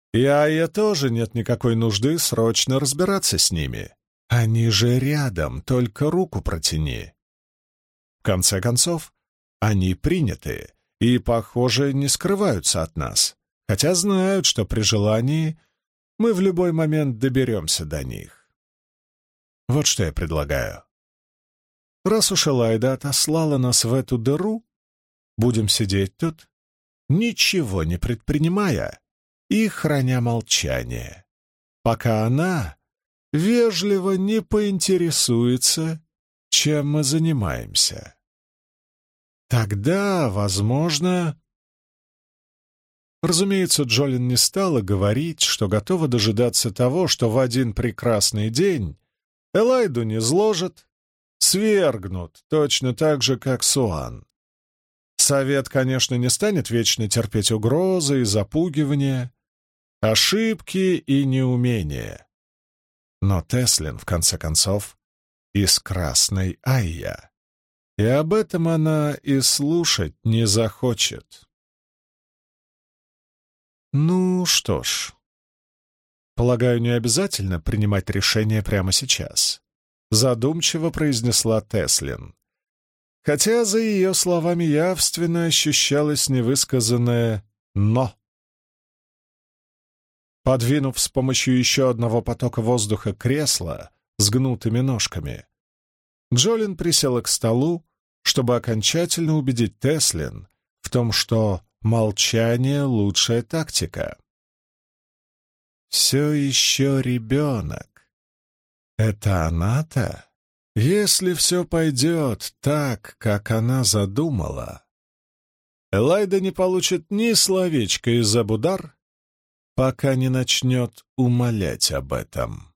И Айе тоже нет никакой нужды срочно разбираться с ними. Они же рядом, только руку протяни. В конце концов, они приняты и, похоже, не скрываются от нас, хотя знают, что при желании мы в любой момент доберемся до них. Вот что я предлагаю. Раз уж Элайда отослала нас в эту дыру, будем сидеть тут, ничего не предпринимая и храня молчание, пока она вежливо не поинтересуется, чем мы занимаемся. Тогда, возможно... Разумеется, Джолин не стала говорить, что готова дожидаться того, что в один прекрасный день Элайду низложат, свергнут, точно так же, как Суан. Совет, конечно, не станет вечно терпеть угрозы и запугивания, ошибки и неумения. Но Теслин, в конце концов, из Красной Айя, и об этом она и слушать не захочет. Ну что ж, полагаю, не обязательно принимать решение прямо сейчас, задумчиво произнесла Теслин, хотя за ее словами явственно ощущалось невысказанное «но». Подвинув с помощью еще одного потока воздуха кресло с гнутыми ножками, Джолин присела к столу, чтобы окончательно убедить Теслин в том, что молчание — лучшая тактика. Все еще ребенок. Это она-то? Если все пойдет так, как она задумала, Элайда не получит ни словечка из Абудар, пока не начнет умолять об этом.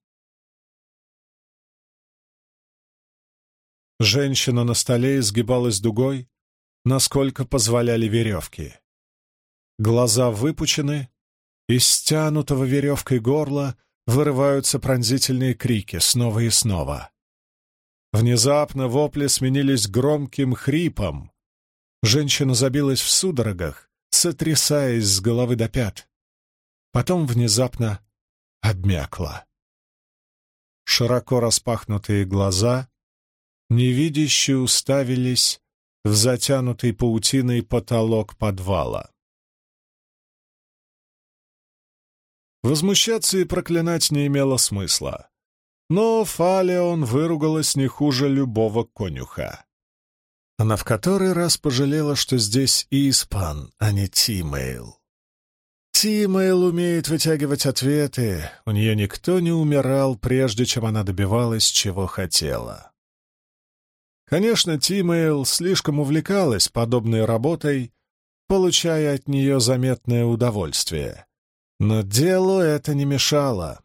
Женщина на столе изгибалась дугой, насколько позволяли веревки. Глаза выпучены, из стянутого веревкой горла вырываются пронзительные крики снова и снова. Внезапно вопли сменились громким хрипом. Женщина забилась в судорогах, сотрясаясь с головы до пят. Потом внезапно обмякла. Широко распахнутые глаза невидяще уставились в затянутый паутиной потолок подвала. Возмущаться и проклинать не имело смысла, но Фалеон выругалась не хуже любого конюха. Она в который раз пожалела, что здесь Испан, а не Тимейл. Тимейл умеет вытягивать ответы, у нее никто не умирал, прежде чем она добивалась, чего хотела. Конечно, Тимейл слишком увлекалась подобной работой, получая от нее заметное удовольствие. Но делу это не мешало.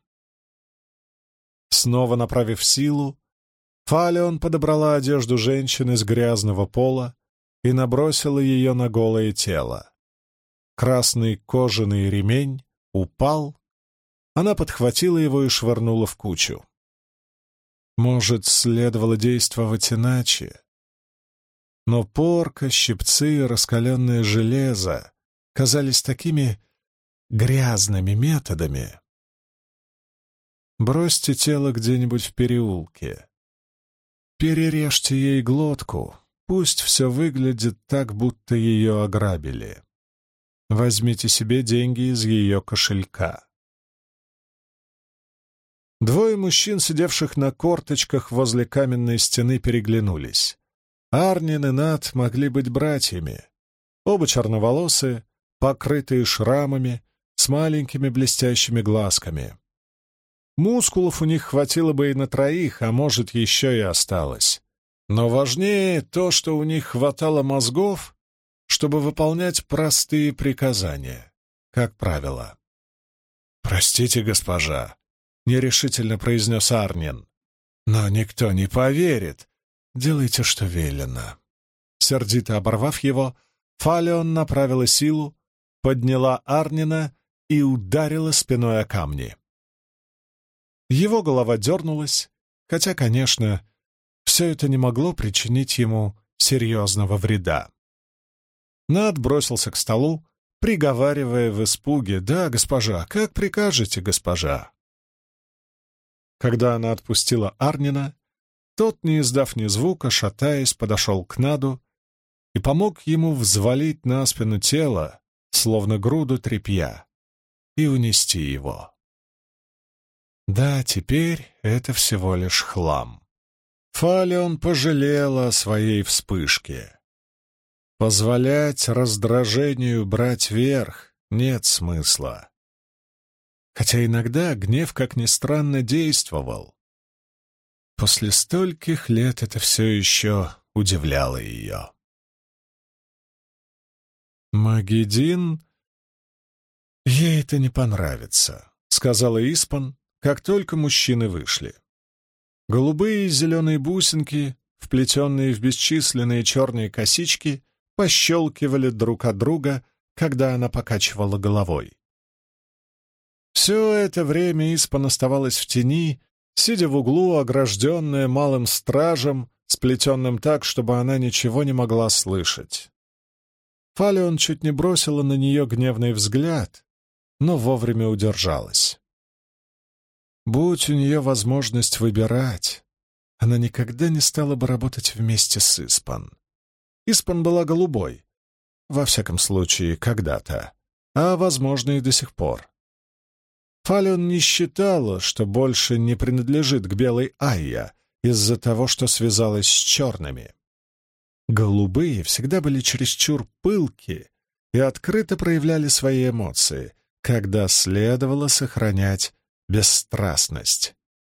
Снова направив силу, Фалеон подобрала одежду женщины с грязного пола и набросила ее на голое тело. Красный кожаный ремень упал, она подхватила его и швырнула в кучу. Может, следовало действовать иначе. Но порка, щипцы и раскаленное железо казались такими грязными методами. Бросьте тело где-нибудь в переулке. Перережьте ей глотку, пусть все выглядит так, будто ее ограбили. Возьмите себе деньги из ее кошелька. Двое мужчин, сидевших на корточках возле каменной стены, переглянулись. Арнин и Нат могли быть братьями. Оба черноволосые, покрытые шрамами, с маленькими блестящими глазками. Мускулов у них хватило бы и на троих, а может, еще и осталось. Но важнее то, что у них хватало мозгов, чтобы выполнять простые приказания, как правило. «Простите, госпожа», — нерешительно произнес Арнин, — «но никто не поверит. Делайте, что велено». Сердито оборвав его, Фалеон направила силу, подняла Арнина и ударила спиной о камни. Его голова дернулась, хотя, конечно, все это не могло причинить ему серьезного вреда. Нат бросился к столу, приговаривая в испуге: «Да, госпожа, как прикажете, госпожа». Когда она отпустила Арнина, тот, не издав ни звука, шатаясь, подошел к Наду и помог ему взвалить на спину тело, словно груду тряпья, и унести его. Да, теперь это всего лишь хлам. Фалион пожалела о своей вспышке. Позволять раздражению брать верх нет смысла. Хотя иногда гнев, как ни странно, действовал. После стольких лет это все еще удивляло ее. «Магедин, ей это не понравится», — сказала Испан, как только мужчины вышли. Голубые и зеленые бусинки, вплетенные в бесчисленные черные косички, пощелкивали друг от друга, когда она покачивала головой. Все это время Испан оставалась в тени, сидя в углу, огражденная малым стражем, сплетенным так, чтобы она ничего не могла слышать. Фалион чуть не бросила на нее гневный взгляд, но вовремя удержалась. Будь у нее возможность выбирать, она никогда не стала бы работать вместе с Испан. Испан была голубой, во всяком случае, когда-то, а, возможно, и до сих пор. Фалион не считала, что больше не принадлежит к белой Айя из-за того, что связалась с черными. Голубые всегда были чересчур пылки и открыто проявляли свои эмоции, когда следовало сохранять бесстрастность.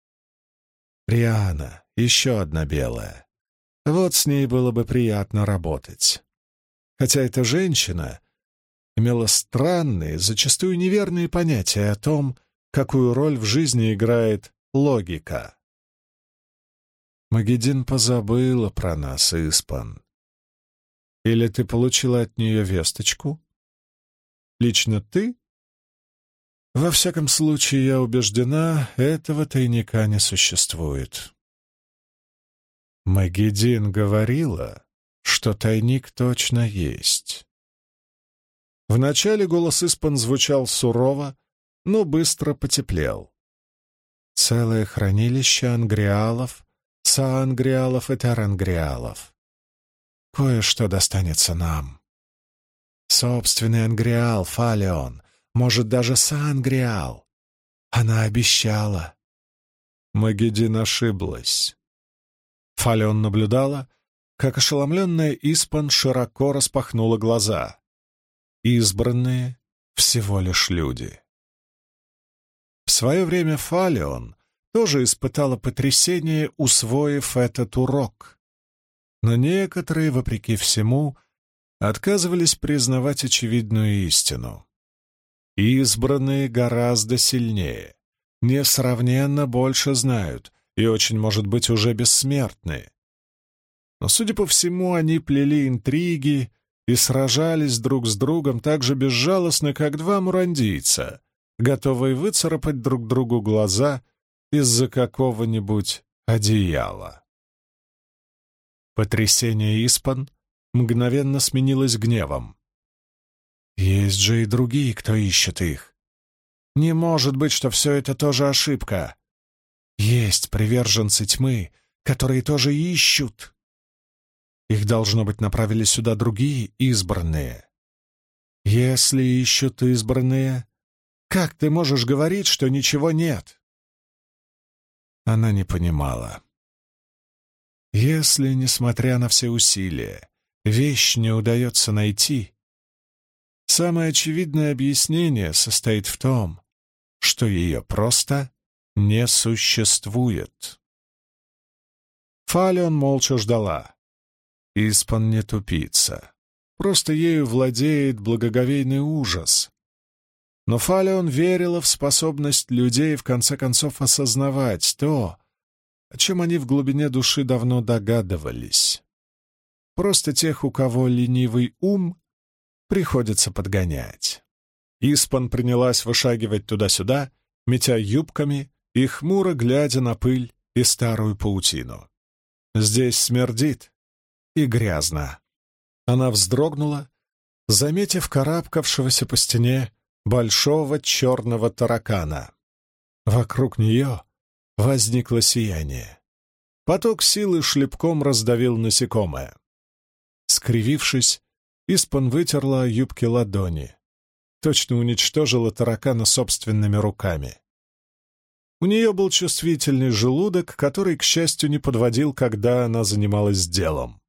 Риана, еще одна белая. Вот с ней было бы приятно работать. Хотя эта женщина имела странные, зачастую неверные понятия о том, какую роль в жизни играет логика. Магедин позабыла про нас, Испан. Или ты получила от нее весточку? Лично ты? Во всяком случае, я убеждена, этого тайника не существует. Магедин говорила, что тайник точно есть. Вначале голос Испан звучал сурово, но быстро потеплел. Целое хранилище ангриалов, саангриалов и тарангриалов. Кое-что достанется нам. Собственный ангриал, Фалион, может, даже саангриал. Она обещала. Магедин ошиблась. Фалион наблюдала, как ошеломленная Испан широко распахнула глаза. Избранные всего лишь люди. В свое время Фалион тоже испытала потрясение, усвоив этот урок. Но некоторые, вопреки всему, отказывались признавать очевидную истину. Избранные гораздо сильнее, несравненно больше знают и очень, может быть, уже бессмертны. Но, судя по всему, они плели интриги и сражались друг с другом так же безжалостно, как два мурандийца, готовые выцарапать друг другу глаза из-за какого-нибудь одеяла. Потрясение Испан мгновенно сменилось гневом. Есть же и другие, кто ищет их. Не может быть, что все это тоже ошибка. Есть приверженцы тьмы, которые тоже ищут. Их, должно быть, направили сюда другие избранные. Если ищут избранные, как ты можешь говорить, что ничего нет? Она не понимала. Если, несмотря на все усилия, вещь не удается найти, самое очевидное объяснение состоит в том, что ее просто не существует. Фалион молча ждала. Испан не тупица. Просто ею владеет благоговейный ужас. Но Фалион верила в способность людей в конце концов осознавать то, о чем они в глубине души давно догадывались. Просто тех, у кого ленивый ум, приходится подгонять. Испан принялась вышагивать туда-сюда, метя юбками и хмуро глядя на пыль и старую паутину. Здесь смердит и грязно. Она вздрогнула, заметив карабкавшегося по стене большого черного таракана. Вокруг нее возникло сияние. Поток силы шлепком раздавил насекомое. Скривившись, Испан вытерла о юбке ладони. Точно уничтожила таракана собственными руками. У нее был чувствительный желудок, который, к счастью, не подводил, когда она занималась делом.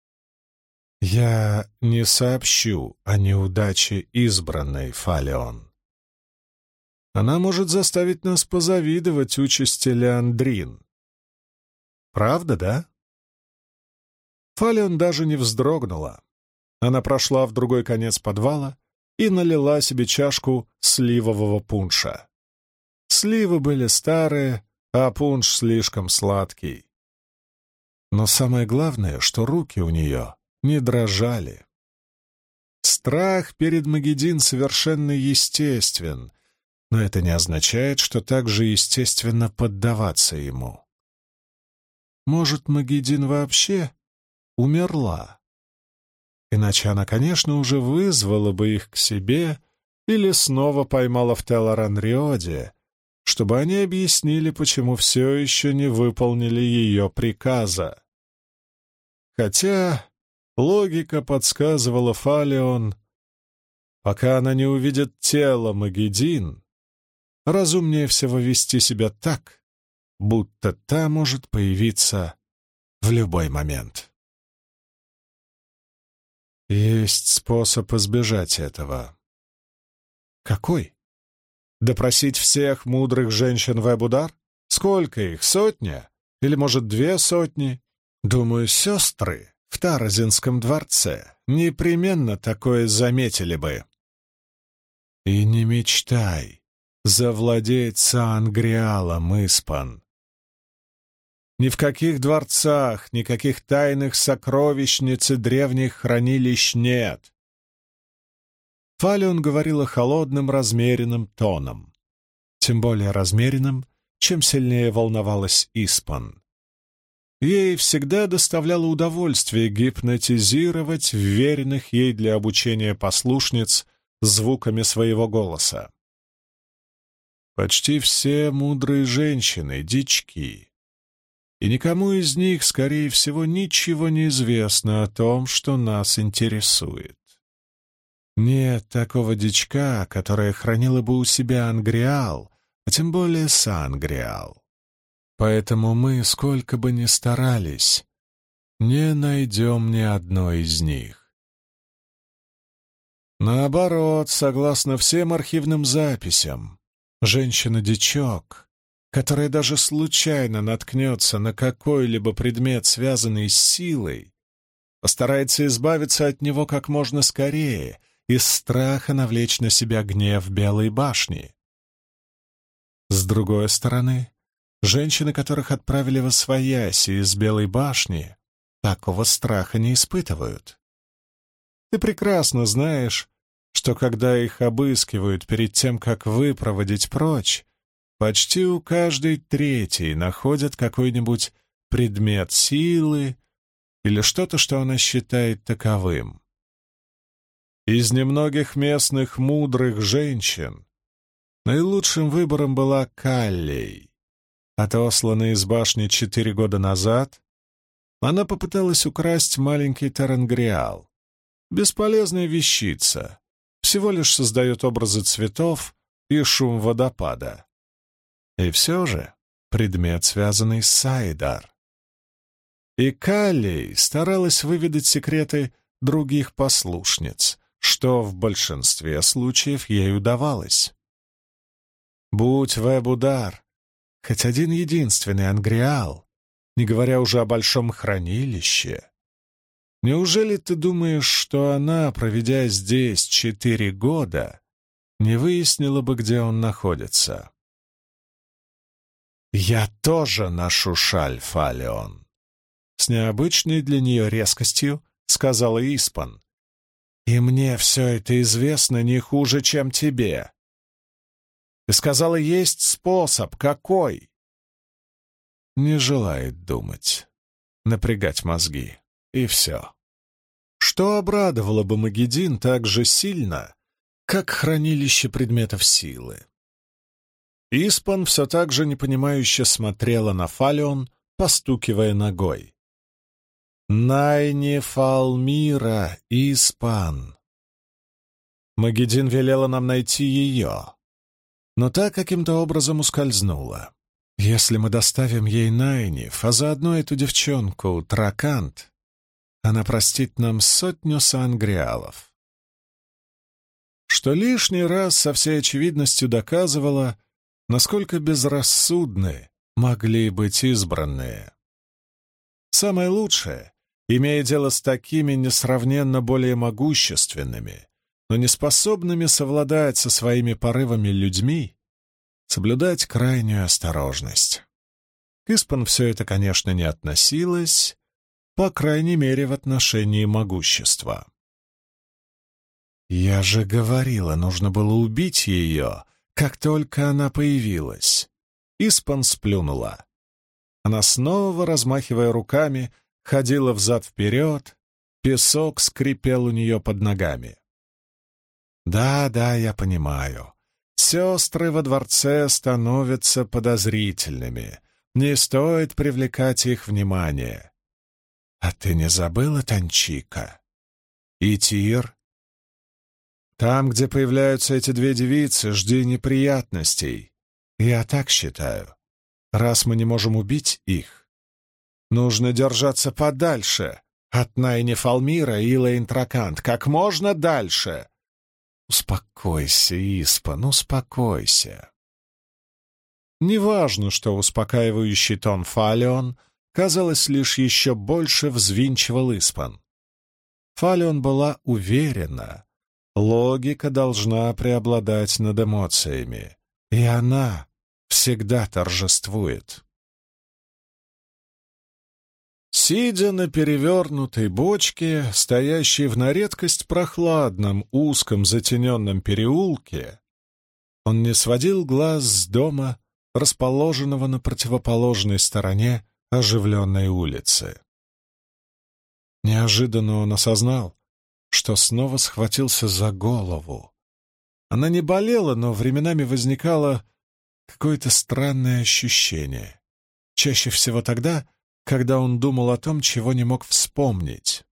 «Я не сообщу о неудаче избранной, Фалион. Она может заставить нас позавидовать участи Леандрин. Правда, да?» Фалион даже не вздрогнула. Она прошла в другой конец подвала и налила себе чашку сливового пунша. Сливы были старые, а пунш слишком сладкий. Но самое главное, что руки у нее не дрожали. Страх перед Магеддин совершенно естествен, но это не означает, что так же естественно поддаваться ему. Может, Магеддин вообще умерла? Иначе она, конечно, уже вызвала бы их к себе или снова поймала в Телоран-Риоде, чтобы они объяснили, почему все еще не выполнили ее приказа. Хотя логика подсказывала Фалион, пока она не увидит тело Магеддин, разумнее всего вести себя так, будто та может появиться в любой момент. Есть способ избежать этого. Какой? Допросить всех мудрых женщин в Эбудар? Сколько их? Сотня? Или, может, две сотни? Думаю, сестры в Таразинском дворце непременно такое заметили бы. И не мечтай завладеть Сан-Гриалом, Испан. Ни в каких дворцах, никаких тайных сокровищниц и древних хранилищ нет. Фалион говорила холодным, размеренным тоном. Тем более размеренным, чем сильнее волновалась Испан. Ей всегда доставляло удовольствие гипнотизировать вверенных ей для обучения послушниц звуками своего голоса. Почти все мудрые женщины — дички. И никому из них, скорее всего, ничего не известно о том, что нас интересует. Нет такого дичка, которое хранило бы у себя Ангриал, а тем более Сан-Гриал. Поэтому мы, сколько бы ни старались, не найдем ни одной из них. Наоборот, согласно всем архивным записям, женщина-дичок, которая даже случайно наткнется на какой-либо предмет, связанный с силой, постарается избавиться от него как можно скорее, из страха навлечь на себя гнев Белой башни. С другой стороны, женщины, которых отправили восвояси из Белой башни, такого страха не испытывают. Ты прекрасно знаешь, что когда их обыскивают перед тем, как выпроводить прочь, почти у каждой третьей находят какой-нибудь предмет силы или что-то, что она считает таковым. Из немногих местных мудрых женщин наилучшим выбором была Каллей. Отосланная из башни четыре года назад, она попыталась украсть маленький Тарангриал. Бесполезная вещица, всего лишь создает образы цветов и шум водопада. И все же предмет, связанный с Сайдар. И Каллей старалась выведать секреты других послушниц, что в большинстве случаев ей удавалось. Будь в Эбудар хоть один единственный Ангриал, не говоря уже о большом хранилище, неужели ты думаешь, что она, проведя здесь четыре года, не выяснила бы, где он находится? «Я тоже ношу шаль, Фалион», — с необычной для нее резкостью сказала Испан. «И мне все это известно не хуже, чем тебе. Ты сказала, есть способ. Какой?» Не желает думать, напрягать мозги, и все. что обрадовало бы Магеддин так же сильно, как хранилище предметов силы. Испан все так же непонимающе смотрела на Фалион, постукивая ногой. «Найни Фалмира, Испан!» Магеддин велела нам найти ее, но та каким-то образом ускользнула. Если мы доставим ей Найниф, а заодно эту девчонку, Тракант, она простит нам сотню сангриалов. Что лишний раз со всей очевидностью доказывало, насколько безрассудны могли быть избранные. Самое лучшее, имея дело с такими несравненно более могущественными, но не способными совладать со своими порывами людьми, соблюдать крайнюю осторожность. К Испан все это, конечно, не относилось, по крайней мере, в отношении могущества. «Я же говорила, нужно было убить ее, как только она появилась». Испан сплюнула. Она снова, размахивая руками, ходила взад-вперед, песок скрипел у нее под ногами. «Да, да, я понимаю. Сестры во дворце становятся подозрительными. Не стоит привлекать их внимание. А ты не забыла, Танчика? И Тир? Там, где появляются эти две девицы, жди неприятностей. Я так считаю. Раз мы не можем убить их, нужно держаться подальше от Найни Фалмира и Лейн Тракант, как можно дальше. Успокойся, Испан, успокойся. Неважно, что успокаивающий тон Фалион, казалось, лишь еще больше взвинчивал Испан. Фалион была уверена, логика должна преобладать над эмоциями, и она всегда торжествует. Сидя на перевернутой бочке, стоящей в на редкость прохладном, узком, затененном переулке, он не сводил глаз с дома, расположенного на противоположной стороне оживленной улицы. Неожиданно он осознал, что снова схватился за голову. Она не болела, но временами возникало какое-то странное ощущение. Чаще всего тогда, когда он думал о том, чего не мог вспомнить.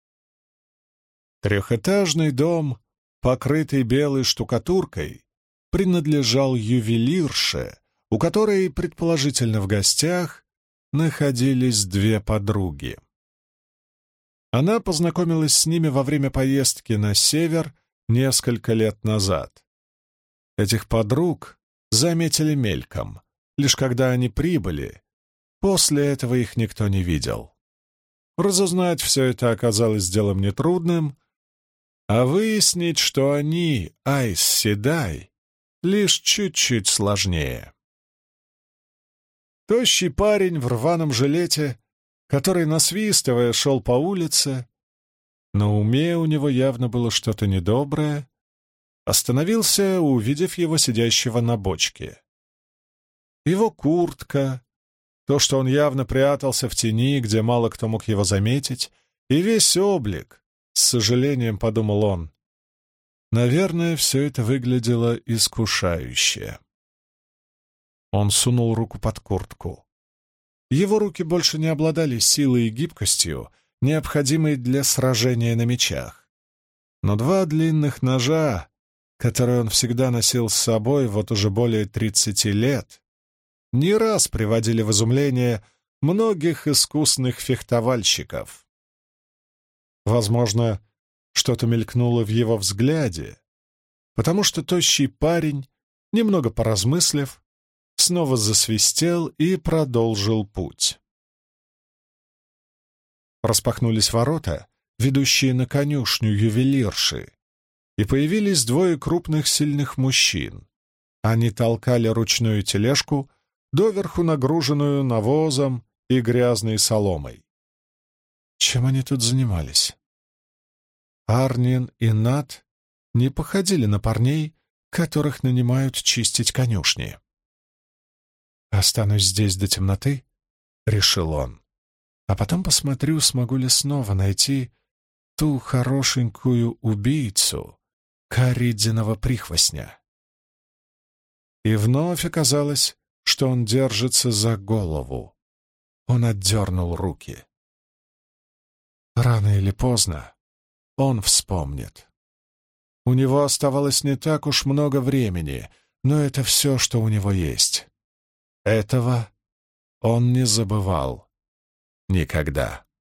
Трехэтажный дом, покрытый белой штукатуркой, принадлежал ювелирше, у которой, предположительно, в гостях находились две подруги. Она познакомилась с ними во время поездки на север несколько лет назад. Этих подруг заметили мельком, лишь когда они прибыли. После этого их никто не видел. Разузнать все это оказалось делом нетрудным, а выяснить, что они Айс Седай, лишь чуть-чуть сложнее. Тощий парень в рваном жилете, который, насвистывая, шел по улице, на уме у него явно было что-то недоброе, остановился, увидев его сидящего на бочке. Его куртка, то, что он явно прятался в тени, где мало кто мог его заметить, и весь облик, с сожалением подумал он. Наверное, все это выглядело искушающе. Он сунул руку под куртку. Его руки больше не обладали силой и гибкостью, необходимой для сражения на мечах. Но два длинных ножа, которые он всегда носил с собой вот уже более тридцати лет, не раз приводили в изумление многих искусных фехтовальщиков. Возможно, что-то мелькнуло в его взгляде, потому что тощий парень, немного поразмыслив, снова засвистел и продолжил путь. Распахнулись ворота, ведущие на конюшню ювелирши, и появились двое крупных сильных мужчин. Они толкали ручную тележку, доверху нагруженную навозом и грязной соломой. Чем они тут занимались? Арнин и Нат не походили на парней, которых нанимают чистить конюшни. «Останусь здесь до темноты», — решил он, «а потом посмотрю, смогу ли снова найти ту хорошенькую убийцу, Каридиного прихвостня. И вновь оказалось, что он держится за голову. Он отдернул руки. Рано или поздно он вспомнит. У него оставалось не так уж много времени, но это все, что у него есть. Этого он не забывал никогда.